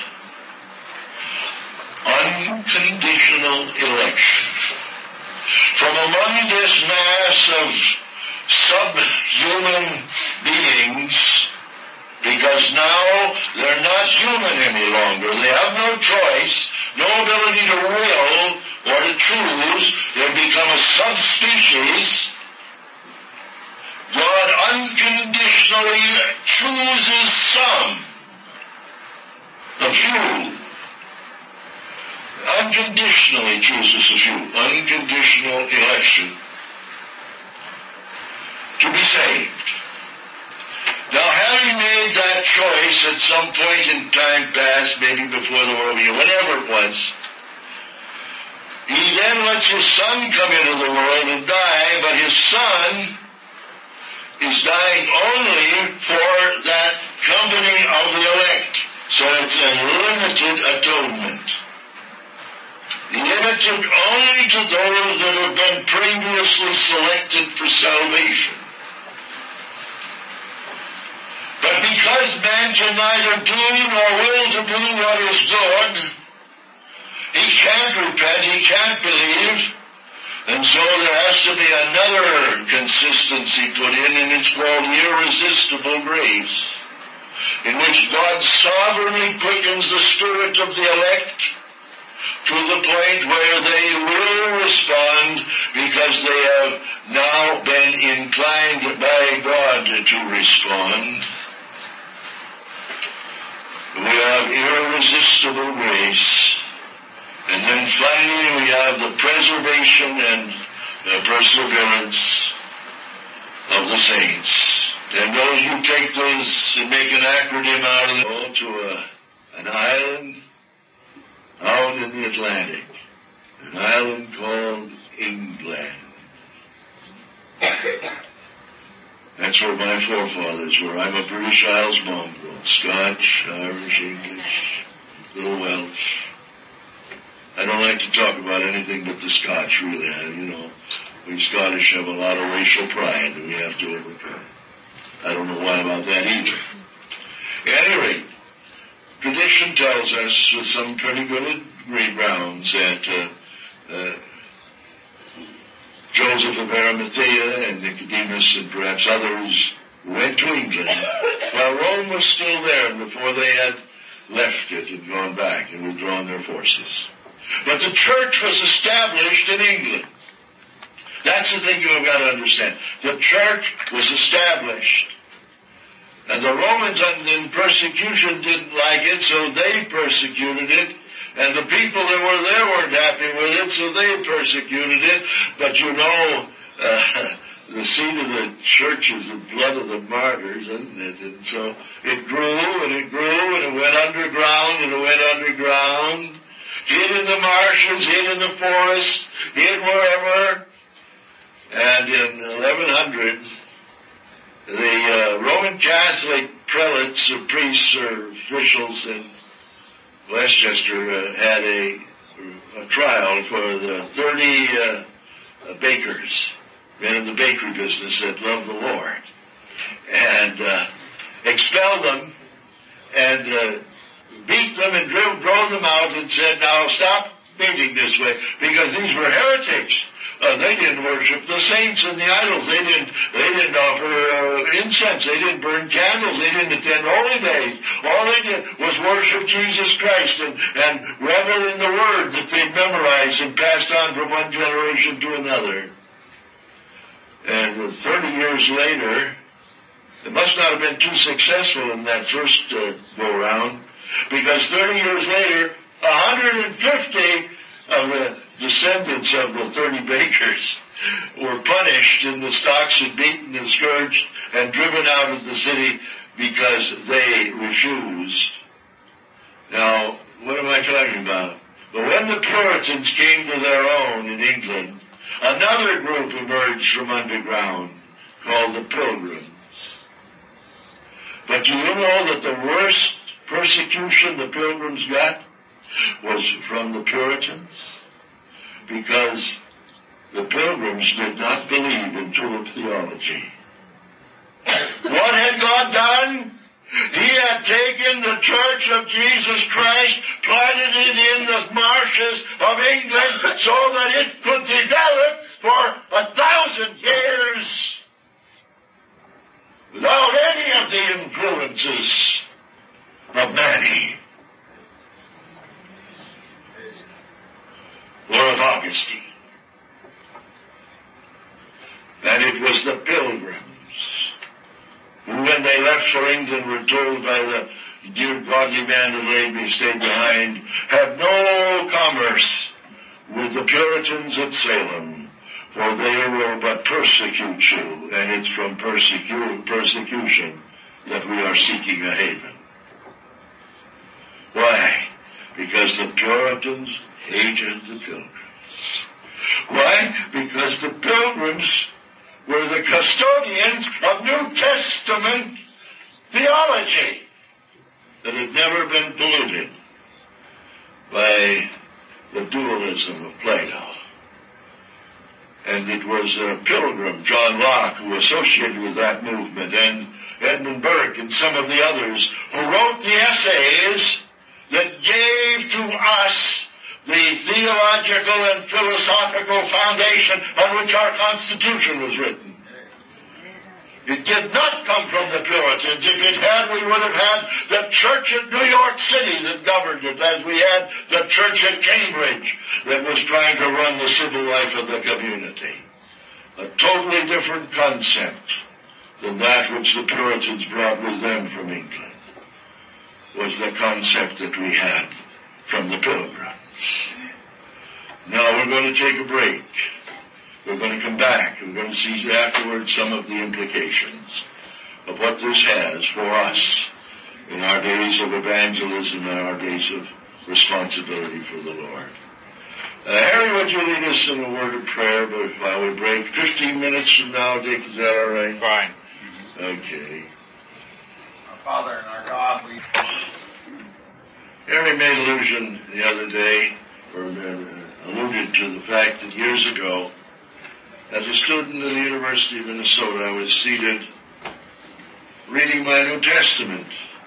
unconditional election. From among this mass of subhuman beings, Because now they're not human any longer. They have no choice, no ability to will or to choose. They've become a subspecies. God unconditionally chooses some, a few. Unconditionally chooses a few. Unconditional election to be saved. Now, having made that choice at some point in time past, maybe before the world began, whenever it was, he then lets his Son come into the world and die, but his Son is dying only for that company of the elect. So it's a limited atonement. Limited only to those that have been previously selected for salvation. But because man can neither do nor will to do what is good, he can't repent, he can't believe, and so there has to be another consistency put in, and it's called irresistible grace, in which God sovereignly quickens the spirit of the elect to the point where they will respond because they have now been inclined by God to respond. We have irresistible grace. And then finally we have the preservation and the perseverance of the saints. And those who take those and make an acronym out of it, go to a, an island out in the Atlantic, an island called England. That's where my forefathers were. I'm a British Isles mongrel. Scotch, Irish, English, little Welsh. I don't like to talk about anything but the Scotch, really. I, you know, we Scottish have a lot of racial pride that we have to overcome. I don't know why about that either. At any rate, tradition tells us with some pretty good great grounds that uh, uh, Joseph of Arimathea and Nicodemus and perhaps others went to England while Rome was still there before they had left it and gone back and withdrawn their forces. But the church was established in England. That's the thing you've got to understand. The church was established. And the Romans in persecution didn't like it, so they persecuted it. And the people that were there weren't happy with it, so they persecuted it. But you know, uh, the seed of the church is the blood of the martyrs, isn't it? And so it grew, and it grew, and it went underground, and it went underground. Hid in the marshes, hid in the forest, hid wherever. And in eleven hundred, the uh, Roman Catholic prelates or priests or officials in Westchester uh, had a, a trial for the thirty uh, uh, bakers, men in the bakery business that loved the Lord, and uh, expelled them and uh, beat them and drove, drove them out and said, now stop beating this way, because these were heretics. Uh, they didn't worship the saints and the idols. They didn't. They didn't offer uh, incense. They didn't burn candles. They didn't attend holy days. All they did was worship Jesus Christ and, and revel in the Word that they'd memorized and passed on from one generation to another. And thirty years later, they must not have been too successful in that first uh, go-round, because thirty years later, one hundred fifty of the descendants of the thirty bakers were punished, and the stocks and beaten and scourged and driven out of the city because they refused. Now, what am I talking about? But when the Puritans came to their own in England, another group emerged from underground called the Pilgrims. But do you know that the worst persecution the Pilgrims got was from the Puritans? Because the Pilgrims did not believe in tulip theology. What had God done? He had taken the Church of Jesus Christ, planted it in the marshes of England so that it could develop for a thousand years without any of the influences of Mani or of Augustine. And it was the Pilgrims who, when they left for England, were told by the dear godly man that laid me stayed behind, have no commerce with the Puritans at Salem, for they will but persecute you, and it's from persecu- persecution that we are seeking a haven. Why? Because the Puritans hated the Pilgrims. Why? Because the Pilgrims were the custodians of New Testament theology that had never been polluted by the dualism of Plato. And it was a Pilgrim, John Locke, who associated with that movement, and Edmund Burke and some of the others who wrote the essays that gave to us the theological and philosophical foundation on which our Constitution was written. It did not come from the Puritans. If it had, we would have had the church at New York City that governed it, as we had the church at Cambridge that was trying to run the civil life of the community. A totally different concept than that which the Puritans brought with them from England was the concept that we had from the Pilgrims. Now we're going to take a break. We're going to come back. We're going to see afterwards some of the implications of what this has for us in our days of evangelism and our days of responsibility for the Lord. Uh, Harry, would you lead us in a word of prayer while we break? Fifteen minutes from now, Dick, is that all right? Fine. Okay. Our Father and our God, we... Harry made allusion the other day, or uh, alluded to the fact that years ago, as a student at the University of Minnesota, I was seated reading my New Testament.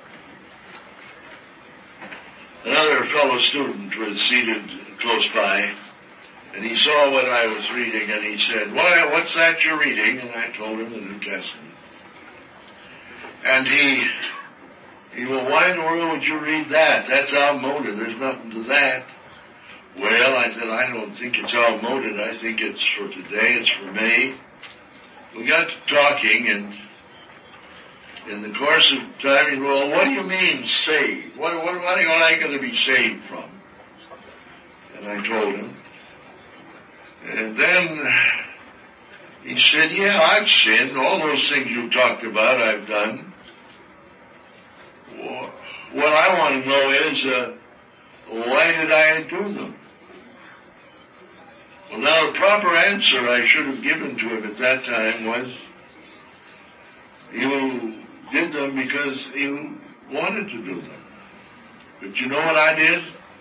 Another fellow student was seated close by, and he saw what I was reading, and he said, "Why, what's that you're reading?" And I told him the New Testament. And he, he well, why in the world would you read that? That's outmoded. There's nothing to that. Well, I said, I don't think it's outmoded. I think it's for today. It's for me. We got to talking, and in the course of time, he said, well, what do you mean saved? What, what, what am I going to be saved from? And I told him. And then he said, yeah, I've sinned. All those things you talked about, I've done. Well, what I want to know is, uh, why did I do them? Well, now, the proper answer I should have given to him at that time was, you did them because you wanted to do them. But you know what I did?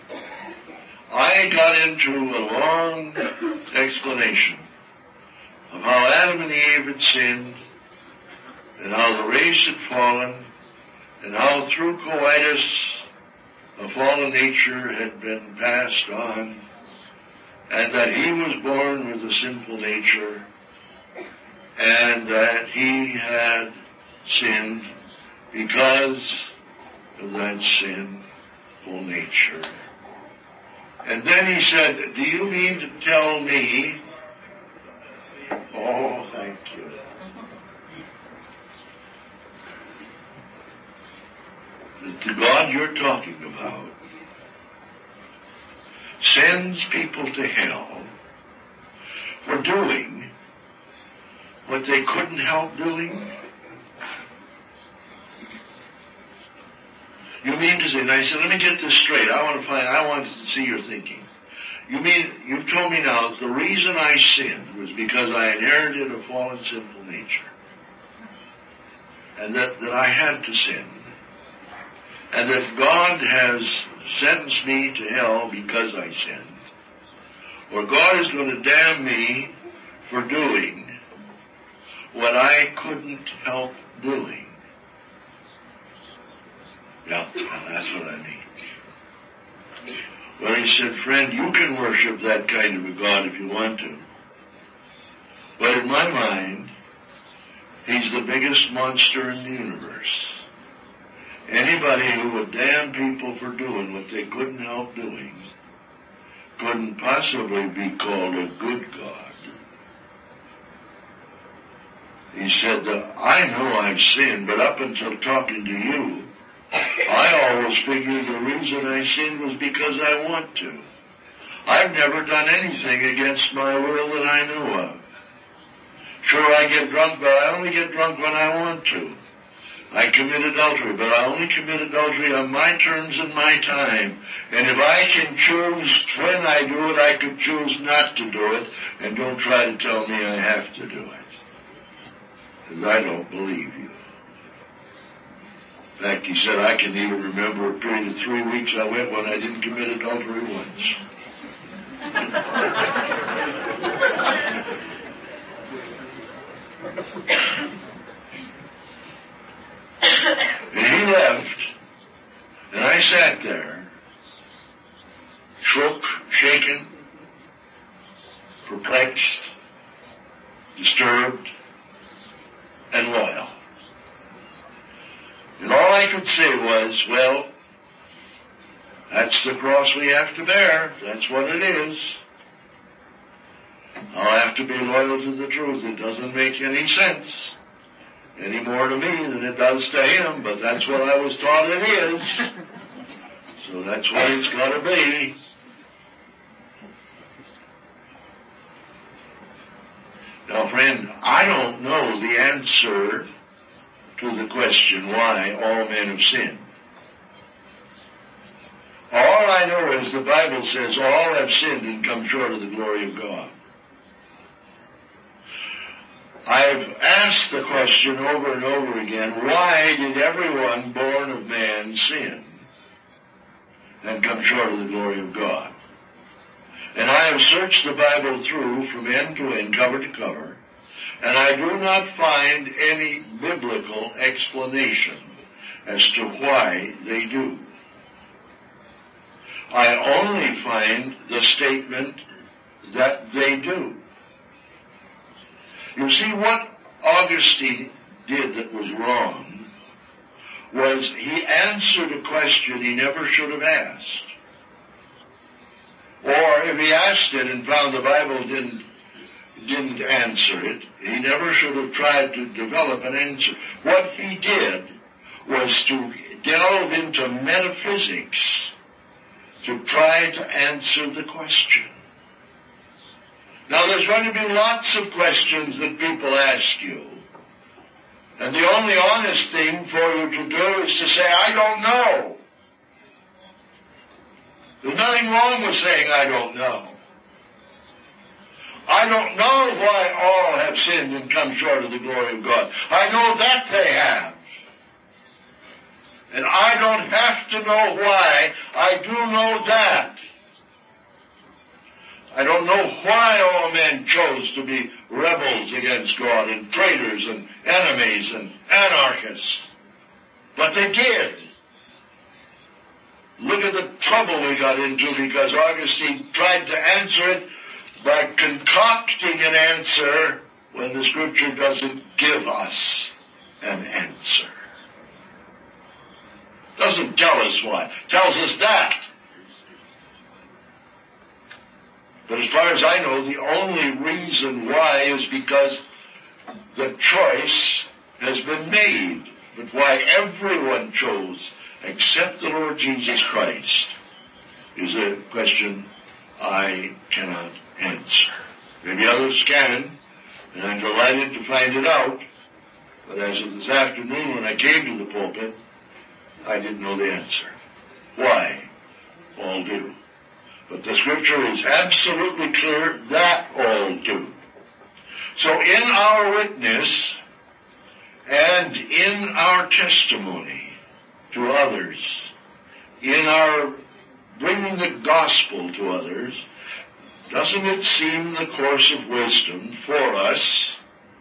I got into a long explanation of how Adam and Eve had sinned, and how the race had fallen, and how through coitus a fallen nature had been passed on, and that he was born with a sinful nature, and that he had sinned because of that sinful nature. And then he said, do you mean to tell me, oh, thank you, that the God you're talking about sends people to hell for doing what they couldn't help doing? You mean to say, and I said, let me get this straight. I want to find, I want to see your thinking. You mean, you've told me now, the reason I sinned was because I inherited a fallen, sinful nature. And that, that I had to sin. And that God has sentenced me to hell because I sinned. Or God is going to damn me for doing what I couldn't help doing. Yeah, that's what I mean. Well, he said, friend, you can worship that kind of a God if you want to. But in my mind, he's the the biggest monster in the universe. Anybody who would damn people for doing what they couldn't help doing couldn't possibly be called a good God. He said, I know I've sinned, but up until talking to you, I always figured the reason I sinned was because I want to. I've never done anything against my will that I knew of. Sure, I get drunk, but I only get drunk when I want to. I commit adultery, but I only commit adultery on my terms and my time. And if I can choose when I do it, I could choose not to do it. And don't try to tell me I have to do it. Because I don't believe you. In fact, he said, I can even remember a period of three weeks I went when I didn't commit adultery once. And he left, and I sat there, shook, shaken, perplexed, disturbed, and loyal. And all I could say was, well, that's the cross we have to bear. That's what it is. I'll have to be loyal to the truth. It doesn't make any sense any more to me than it does to him, but that's what I was taught it is. So that's what it's got to be. Now, friend, I don't know the answer to the question why all men have sinned. All I know is the Bible says all have sinned and come short of the glory of God. I've asked the question over and over again, why did everyone born of man sin and come short of the glory of God? And I have searched the Bible through from end to end, cover to cover, and I do not find any biblical explanation as to why they do. I only find the statement that they do. You see, what Augustine did that was wrong was he answered a question he never should have asked. Or if he asked it and found the Bible didn't, didn't answer it, he never should have tried to develop an answer. What he did was to delve into metaphysics to try to answer the question. Now, there's going to be lots of questions that people ask you. And the only honest thing for you to do is to say, I don't know. There's nothing wrong with saying, I don't know. I don't know why all have sinned and come short of the glory of God. I know that they have. And I don't have to know why. I do know that. I don't know why all men chose to be rebels against God and traitors and enemies and anarchists. But they did. Look at the trouble we got into because Augustine tried to answer it by concocting an answer when the Scripture doesn't give us an answer. Doesn't tell us why. Tells us that. But as far as I know, the only reason why is because the choice has been made. But why everyone chose except the Lord Jesus Christ is a question I cannot answer. Maybe others can, and I'm delighted to find it out. But as of this afternoon when I came to the pulpit, I didn't know the answer. Why? All do. But the Scripture is absolutely clear that all do. So in our witness and in our testimony to others, in our bringing the gospel to others, doesn't it seem the course of wisdom for us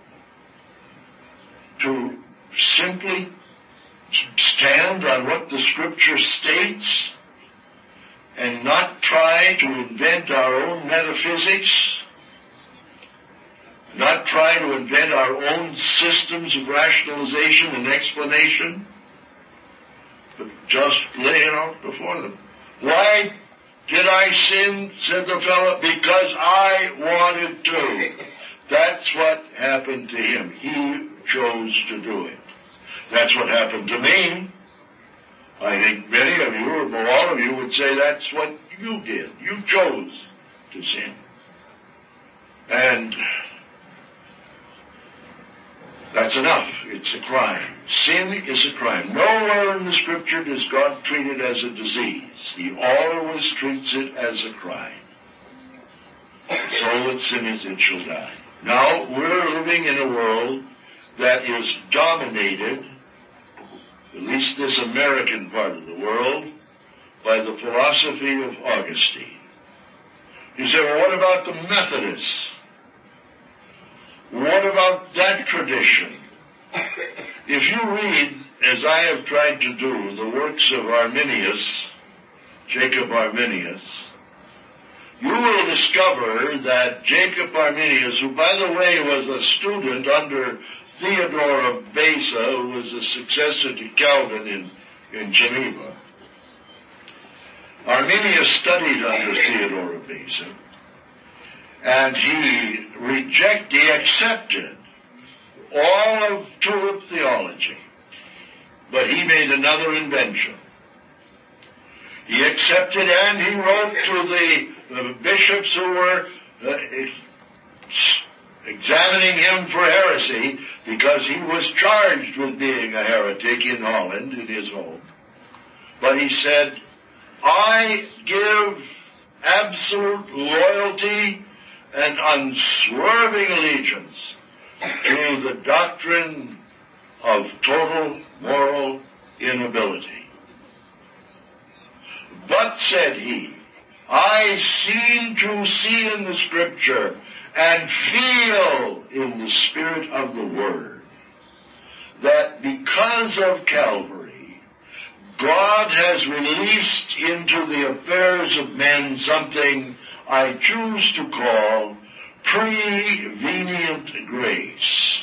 to simply stand on what the Scripture states and not try to invent our own metaphysics? not try to invent our own systems of rationalization and explanation, but just lay it out before them. Why did I sin, said the fellow? Because I wanted to. That's what happened to him. He chose to do it. That's what happened to me. I think many of you, or all of you, would say that's what you did. You chose to sin. And that's enough. It's a crime. Sin is a crime. Nowhere in the Scripture does God treat it as a disease. He always treats it as a crime. The soul that sinneth, it shall die. Now, we're living in a world that is dominated, at least this American part of the world, by the philosophy of Augustine. You say, well, what about the Methodists? What about that tradition? If you read, as I have tried to do, the works of Arminius, Jacob Arminius, you will discover that Jacob Arminius, who, by the way, was a student under Theodore of Beza, who was a successor to Calvin in, in Geneva, Arminius studied under Theodore of Beza, and he rejected, he accepted all of tulip theology, but he made another invention. He accepted, and he wrote to the the bishops who were uh, ex- examining him for heresy, because he was charged with being a heretic in Holland, in his home. But he said, I give absolute loyalty and unswerving allegiance to the doctrine of total moral inability. But, said he, I seem to see in the Scripture and feel in the spirit of the Word that because of Calvary, God has released into the affairs of men something I choose to call prevenient grace.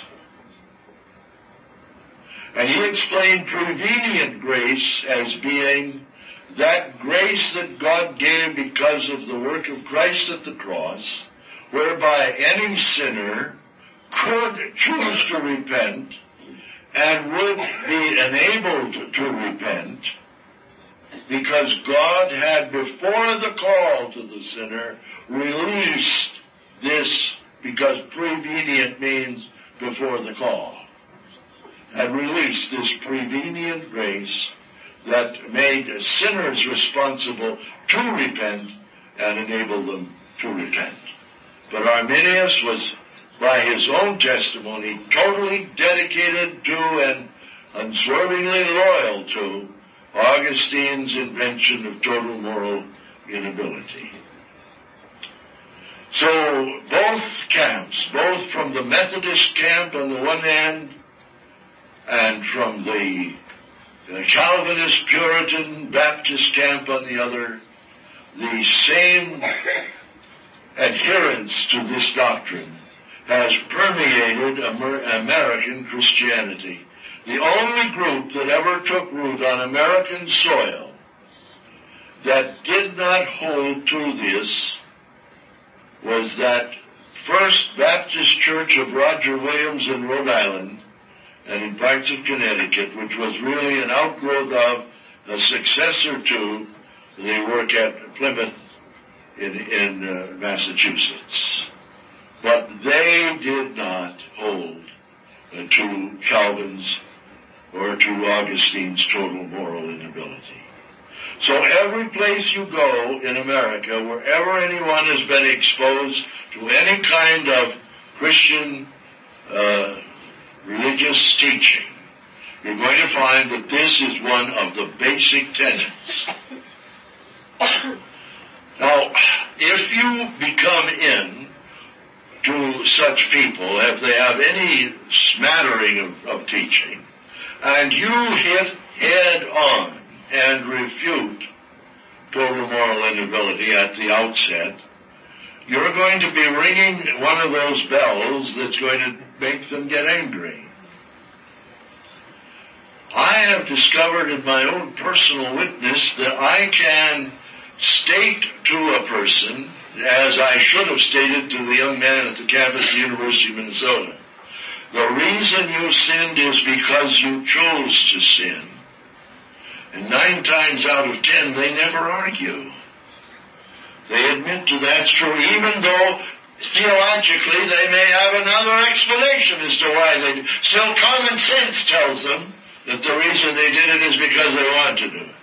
And he explained prevenient grace as being that grace that God gave because of the work of Christ at the cross, whereby any sinner could choose to repent and would be enabled to repent, because God had, before the call to the sinner, released this, because prevenient means before the call, had released this prevenient grace that made sinners responsible to repent and enabled them to repent. But Arminius was, by his own testimony, totally dedicated to and unswervingly loyal to Augustine's invention of total moral inability. So both camps, both from the Methodist camp on the one hand and from the The Calvinist, Puritan, Baptist camp on the other, the same adherence to this doctrine has permeated Amer- American Christianity. The only group that ever took root on American soil that did not hold to this was that First Baptist Church of Roger Williams in Rhode Island and in parts of Connecticut, which was really an outgrowth of, a successor to, the work at Plymouth in, in uh, Massachusetts. But they did not hold uh, to Calvin's or to Augustine's total moral inability. So every place you go in America, wherever anyone has been exposed to any kind of Christian uh, religious teaching, you're going to find that this is one of the basic tenets. Now, if you become in to such people, if they have any smattering of, of teaching, and you hit head on and refute total moral inability at the outset, you're going to be ringing one of those bells that's going to make them get angry. I have discovered in my own personal witness that I can state to a person, as I should have stated to the young man at the campus of the University of Minnesota, the reason you sinned is because you chose to sin. And nine times out of ten, they never argue. They admit to that's true, even though theologically they may have another explanation as to why they did. Still, common sense tells them that the reason they did it is because they want to do it.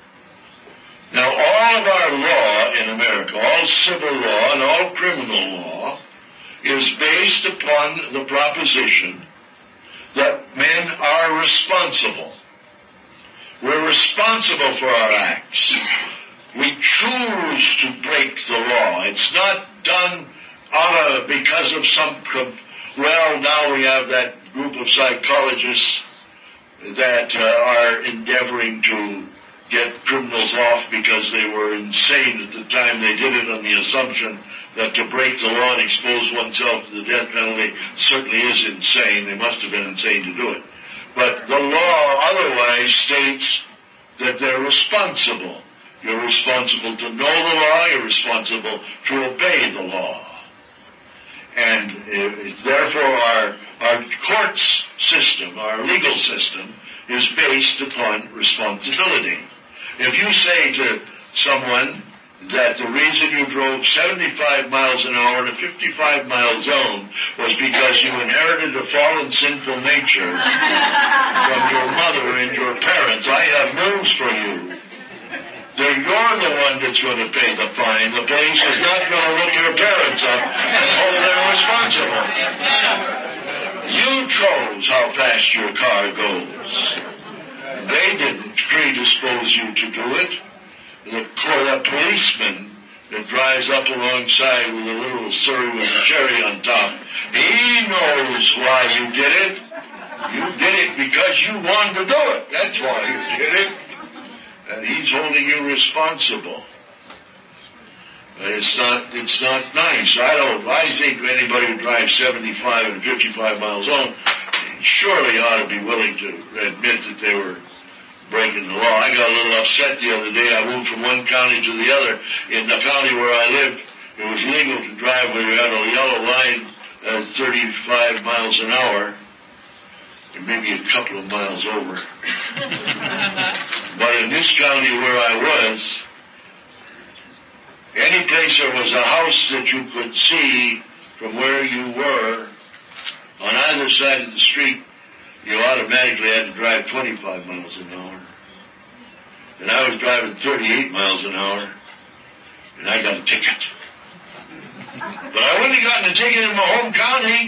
Now, all of our law in America, all civil law and all criminal law, is based upon the proposition that men are responsible. We're responsible for our acts. We choose to break the law. It's not done on a, because of some, well, now we have that group of psychologists that uh, are endeavoring to get criminals off because they were insane at the time they did it, on the assumption that to break the law and expose oneself to the death penalty certainly is insane. They must have been insane to do it. But the law otherwise states that they're responsible. You're responsible to know the law. You're responsible to obey the law. And uh, therefore our, our courts system, our legal system, is based upon responsibility. If you say to someone that the reason you drove seventy-five miles an hour in a fifty-five mile zone was because you inherited a fallen sinful nature from your mother and your parents, I have news for you. That you're the one that's going to pay the fine. The police is not going to look your parents up and hold them responsible. You chose how fast your car goes. They didn't predispose you to do it. The, the policeman that drives up alongside with a little Surrey with a cherry on top, he knows why you did it. You did it because you wanted to do it. That's why you did it. And he's holding you responsible. It's not, it's not nice. I don't, I think anybody who drives seventy-five and fifty-five miles on surely ought to be willing to admit that they were breaking the law. I got a little upset the other day. I moved from one county to the other. In the county where I lived, it was legal to drive when you had a yellow line at thirty-five miles an hour, and maybe a couple of miles over. But in this county where I was, any place there was a house that you could see from where you were, on either side of the street, you automatically had to drive twenty-five miles an hour. And I was driving thirty-eight miles an hour, and I got a ticket. But I wouldn't have gotten a ticket in my home county.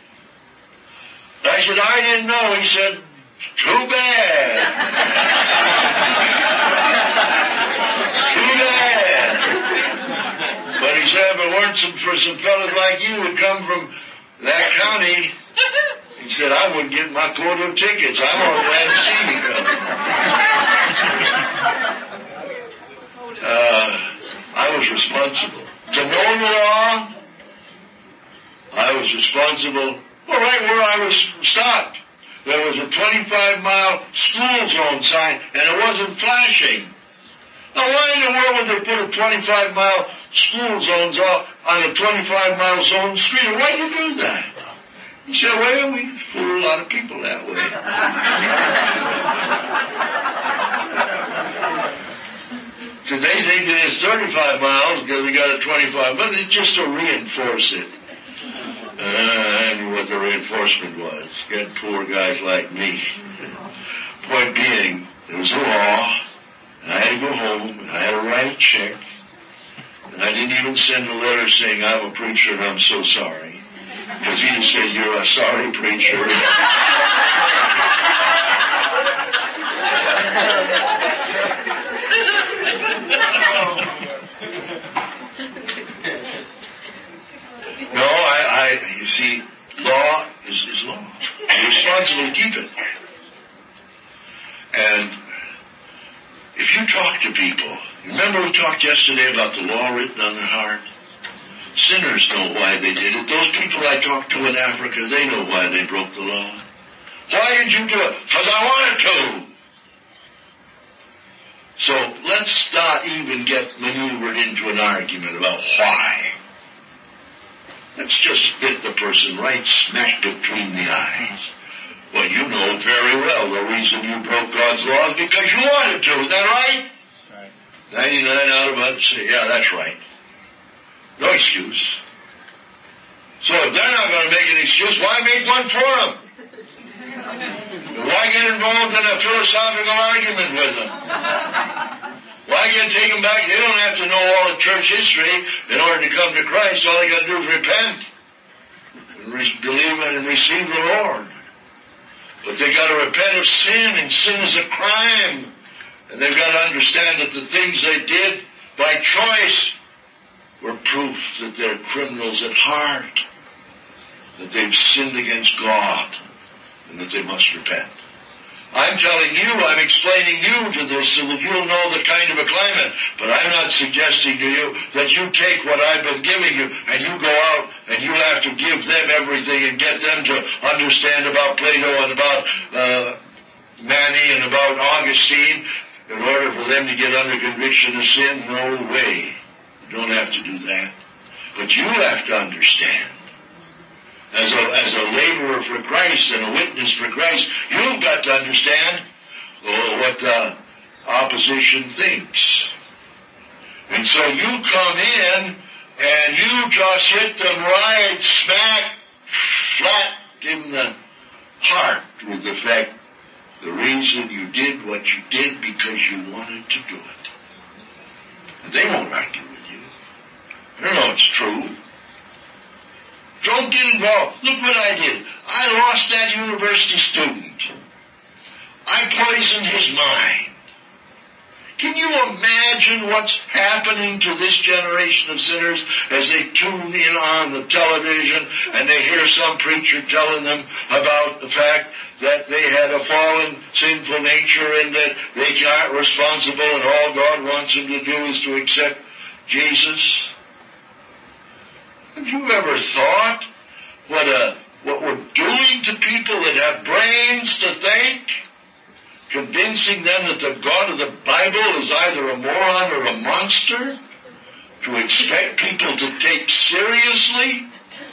I said, I didn't know. He said, too bad. Too bad. But he said, if it weren't some, for some fellas like you who come from that county, he said, I wouldn't get my quota of tickets. I'm all glad to see you. Uh, I was responsible. To know the law, I was responsible. Well, right where I was stopped, there was a twenty-five mile school zone sign, and it wasn't flashing. Now, why in the world would they put a twenty-five mile school zone on a twenty-five mile zone street? Why do you do that? He said, well, we fool a lot of people that way. Because they think that it's thirty-five miles because we got a twenty-five, but it's just to reinforce it. Uh, I knew what the reinforcement was. Get poor guys like me. Point being, there was a law, and I had to go home, and I had to write a check, and I didn't even send a letter saying I'm a preacher and I'm so sorry. Because he just said, you're a sorry preacher. No, I, I, you see, law is, is law. You're responsible to keep it. And if you talk to people, remember we talked yesterday about the law written on their heart? Sinners know why they did it. Those people I talked to in Africa, they know why they broke the law. Why did you do it? Because I wanted to. So let's not even get maneuvered into an argument about why. Let's just hit the person right smack between the eyes. Well, you know very well the reason you broke God's law is because you wanted to. Is that right? Right. ninety-nine out of one say, yeah, that's right. No excuse. So if they're not going to make an excuse, why make one for them? Why get involved in a philosophical argument with them? Why get taken back? They don't have to know all of church history in order to come to Christ. All they got to do is repent and re- believe and receive the Lord. But they got to repent of sin, and sin is a crime. And they've got to understand that the things they did by choice were proof that they're criminals at heart, that they've sinned against God, and that they must repent. I'm telling you, I'm explaining you to this so that you'll know the kind of a climate. But I'm not suggesting to you that you take what I've been giving you and you go out and you have to give them everything and get them to understand about Plato and about uh, Manny and about Augustine in order for them to get under conviction of sin. No way. You don't have to do that. But you have to understand. As a, as a laborer for Christ and a witness for Christ, you've got to understand oh, what the opposition thinks. And so you come in and you just hit them right smack, flat in the heart with the fact the reason you did what you did because you wanted to do it. And they won't argue with you. They know it's true. Don't get involved. Look what I did. I lost that university student. I poisoned his mind. Can you imagine what's happening to this generation of sinners as they tune in on the television and they hear some preacher telling them about the fact that they had a fallen, sinful nature and that they aren't responsible and all God wants them to do is to accept Jesus? Have you ever thought what a, what we're doing to people that have brains to think? Convincing them that the God of the Bible is either a moron or a monster? To expect people to take seriously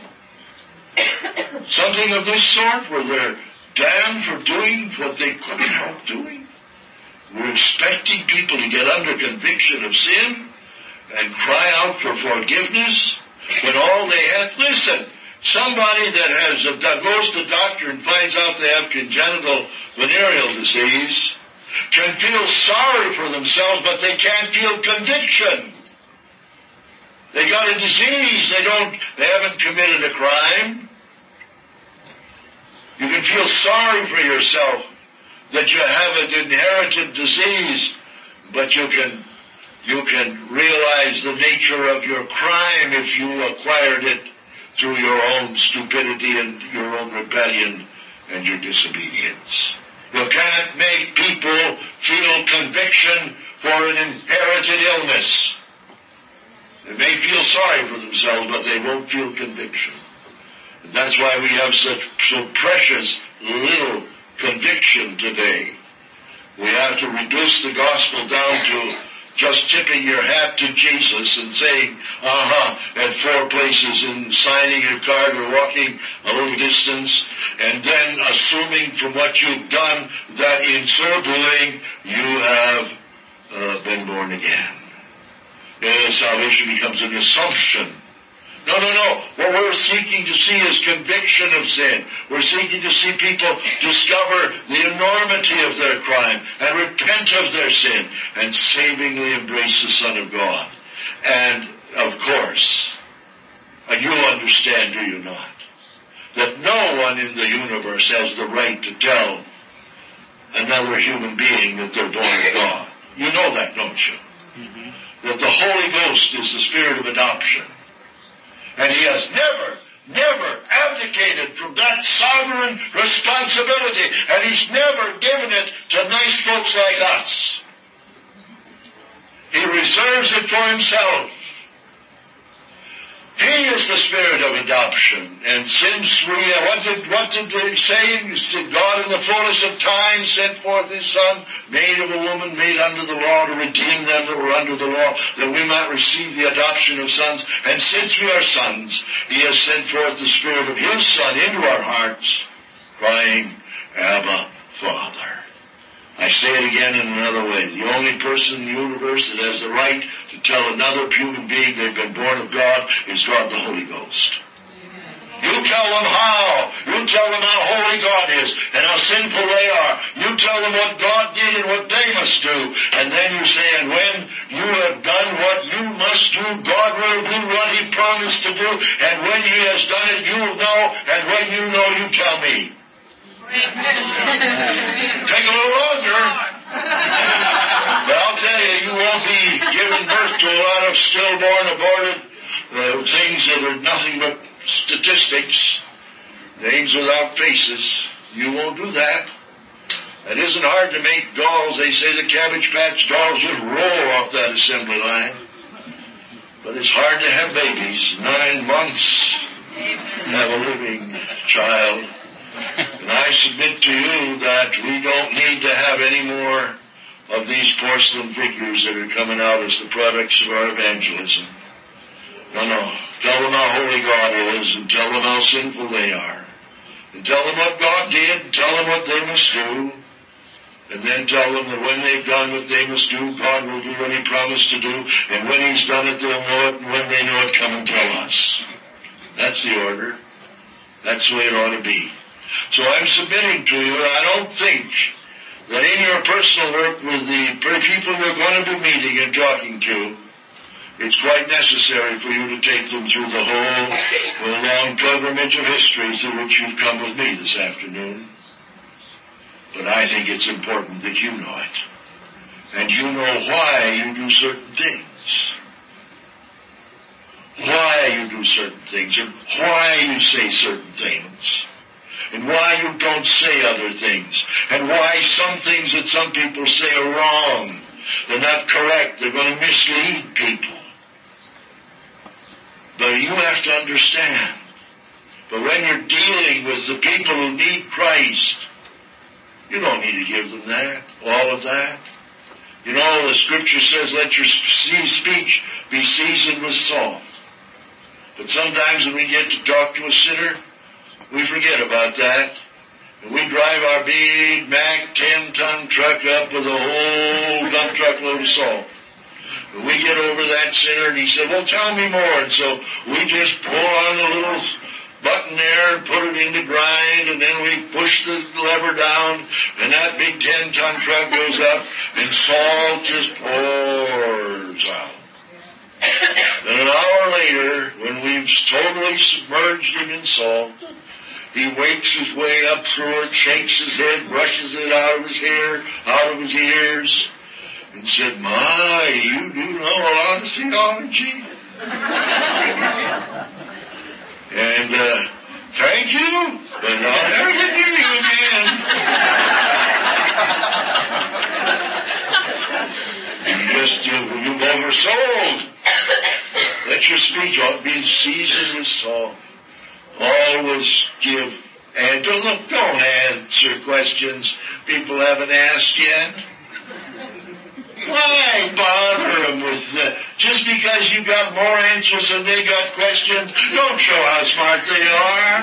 something of this sort where they're damned for doing what they couldn't help doing? We're expecting people to get under conviction of sin and cry out for forgiveness? When all they have, listen, somebody that has a, that goes to the doctor and finds out they have congenital venereal disease can feel sorry for themselves, but they can't feel conviction. They got a disease. They don't. They haven't committed a crime. You can feel sorry for yourself that you have an inherited disease, but you can. You can realize the nature of your crime if you acquired it through your own stupidity and your own rebellion and your disobedience. You can't make people feel conviction for an inherited illness. They may feel sorry for themselves, but they won't feel conviction. And that's why we have such so precious little conviction today. We have to reduce the gospel down to just tipping your hat to Jesus and saying, uh-huh, at four places and signing your card or walking a little distance, and then assuming from what you've done that in so doing you have uh, been born again. Uh, salvation becomes an assumption. No, no, no. What we're seeking to see is conviction of sin. We're seeking to see people discover the enormity of their crime and repent of their sin and savingly embrace the Son of God. And, of course, uh, you understand, do you not, that no one in the universe has the right to tell another human being that they're born of God. You know that, don't you? Mm-hmm. That the Holy Ghost is the Spirit of adoption. And he has never, never abdicated from that sovereign responsibility. And he's never given it to nice folks like us. He reserves it for himself. He is the Spirit of adoption. And since we, uh, what did what did they say? God in the fullness of time sent forth His Son, made of a woman, made under the law, to redeem them that were under the law, that we might receive the adoption of sons. And since we are sons, He has sent forth the Spirit of His Son into our hearts, crying, Abba, Father. I say it again in another way. The only person in the universe that has the right to tell another human being they've been born of God is God the Holy Ghost. You tell them how. You tell them how holy God is and how sinful they are. You tell them what God did and what they must do. And then you say, and when you have done what you must do, God will do what He promised to do. And when He has done it, you'll know. And when you know, you tell me. Take a little longer. But I'll tell you, you won't be giving birth to a lot of stillborn, aborted uh, things that are nothing but statistics, names without faces. You won't do that. It isn't hard to make dolls. They say the Cabbage Patch dolls just roll off that assembly line. But it's hard to have babies. Nine months to have a living child. And I submit to you that we don't need to have any more of these porcelain figures that are coming out as the products of our evangelism. No, no. Tell them how holy God is, and tell them how sinful they are. And tell them what God did, tell them what they must do, and then tell them that when they've done what they must do, God will do what He promised to do, and when He's done it, they'll know it, and when they know it, come and tell us. That's the order. That's the way it ought to be. So I'm submitting to you, I don't think that in your personal work with the people you're going to be meeting and talking to, it's quite necessary for you to take them through the whole the long pilgrimage of history through which you've come with me this afternoon. But I think it's important that you know it. And you know why you do certain things. Why you do certain things, and why you say certain things. And why you don't say other things. And why some things that some people say are wrong. They're not correct. They're going to mislead people. But you have to understand. But when you're dealing with the people who need Christ, you don't need to give them that, all of that. You know, the Scripture says, let your speech be seasoned with salt. But sometimes when we get to talk to a sinner, we forget about that. And we drive our big Mack ten-ton truck up with a whole dump truckload of salt. And we get over that sinner, and he said, well, tell me more. And so we just pull on a little button there and put it in the grind, and then we push the lever down, and that big ten-ton truck goes up, and salt just pours out. And an hour later, when we've totally submerged him in salt, he wakes his way up through it, shakes his head, brushes it out of his hair, out of his ears, and said, my, you do know a lot of theology. And, uh, thank you, but I'll never get near you again. You just, you, you've oversold. Let your speech be seasoned with salt. Always give, and don't, look, don't answer questions people haven't asked yet. Why bother them with that? Just because you got more answers than they got questions, don't show how smart they are.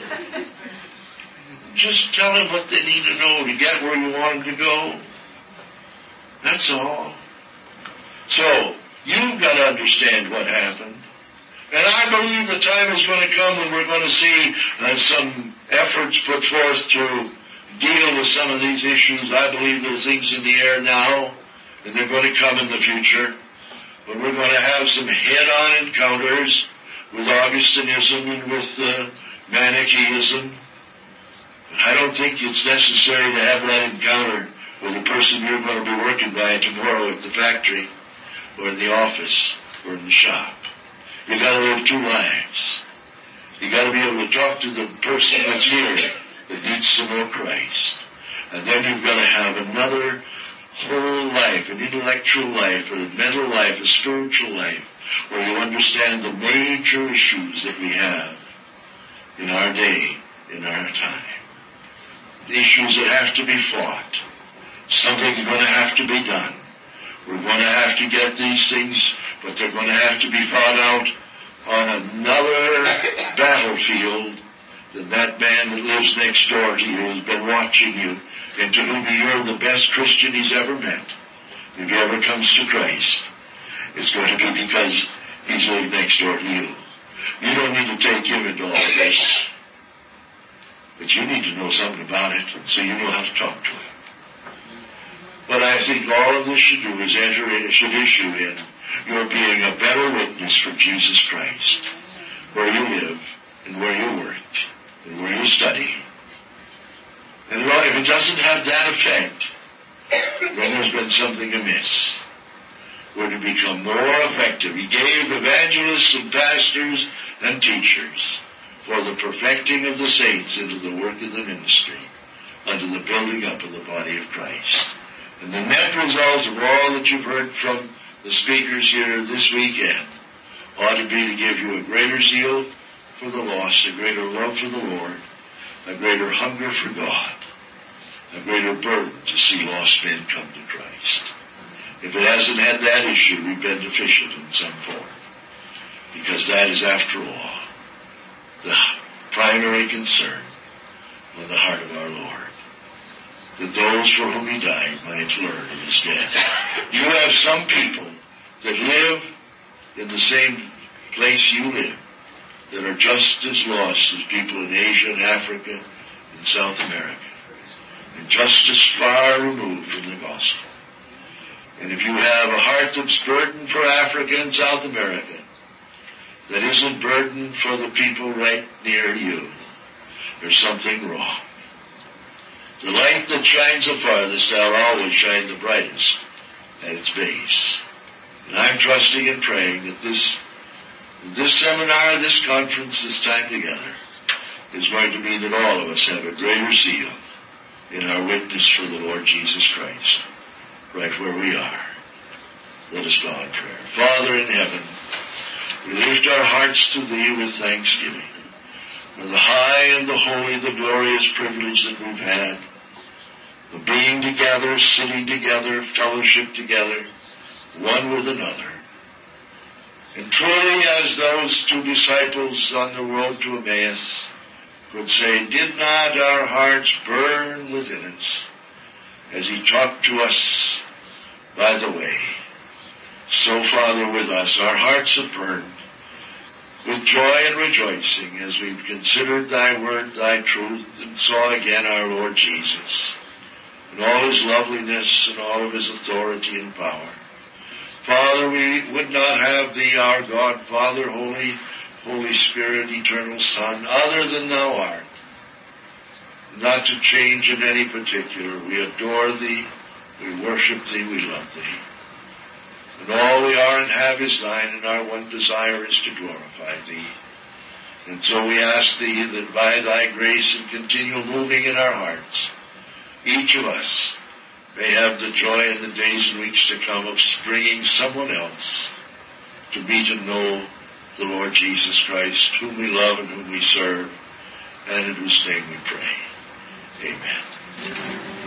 Just tell them what they need to know to get where you want them to go. That's all. So, you've got to understand what happened. And I believe the time is going to come when we're going to see uh, some efforts put forth to deal with some of these issues. I believe there's things in the air now, and they're going to come in the future. But we're going to have some head-on encounters with Augustinism and with uh, Manichaeism. I don't think it's necessary to have that encounter with the person you're going to be working by tomorrow at the factory or in the office or in the shop. You've got to live two lives. You've got to be able to talk to the person that's here that needs to know Christ. And then you've got to have another whole life, an intellectual life, a mental life, a spiritual life, where you understand the major issues that we have in our day, in our time. The issues that have to be fought. Something's going to have to be done. We're going to have to get these things, but they're going to have to be fought out on another battlefield than that man that lives next door to you has been watching you, and to whom you're the best Christian he's ever met. If he ever comes to Christ, it's going to be because he's living next door to you. You don't need to take him into all of this, but you need to know something about it so you know how to talk to him. What I think all of this should do is enter in, should issue in your being a better witness for Jesus Christ, where you live and where you work and where you study. And if it doesn't have that effect, then there's been something amiss. We're to become more effective. He gave evangelists and pastors and teachers for the perfecting of the saints into the work of the ministry, unto the building up of the body of Christ. And the net result of all that you've heard from the speakers here this weekend ought to be to give you a greater zeal for the lost, a greater love for the Lord, a greater hunger for God, a greater burden to see lost men come to Christ. If it hasn't had that issue, we've been deficient in some form, because that is, after all, the primary concern on the heart of our Lord, that those for whom he died might learn of his death. You have some people that live in the same place you live that are just as lost as people in Asia and Africa and South America, and just as far removed from the gospel. And if you have a heart that's burdened for Africa and South America, that isn't burdened for the people right near you, there's something wrong. The light that shines the farthest shall always shine the brightest at its base. And I'm trusting and praying that this, this seminar, this conference, this time together, is going to mean that all of us have a greater zeal in our witness for the Lord Jesus Christ, right where we are. Let us bow in prayer. Father in heaven, we lift our hearts to Thee with thanksgiving for the high and the holy, the glorious privilege that we've had of being together, sitting together, fellowship together, one with another. And truly, as those two disciples on the road to Emmaus could say, did not our hearts burn within us as he talked to us by the way? So, Father, with us, our hearts have burned with joy and rejoicing as we've considered Thy word, Thy truth, and saw again our Lord Jesus and all His loveliness and all of His authority and power. Father, we would not have Thee, our God, Father, Holy, Holy Spirit, Eternal Son, other than Thou art, not to change in any particular. We adore Thee, we worship Thee, we love Thee. And all we are and have is Thine, and our one desire is to glorify Thee. And so we ask Thee that by Thy grace and continual moving in our hearts, each of us may have the joy in the days and weeks to come of bringing someone else to be to know the Lord Jesus Christ, whom we love and whom we serve, and in whose name we pray. Amen.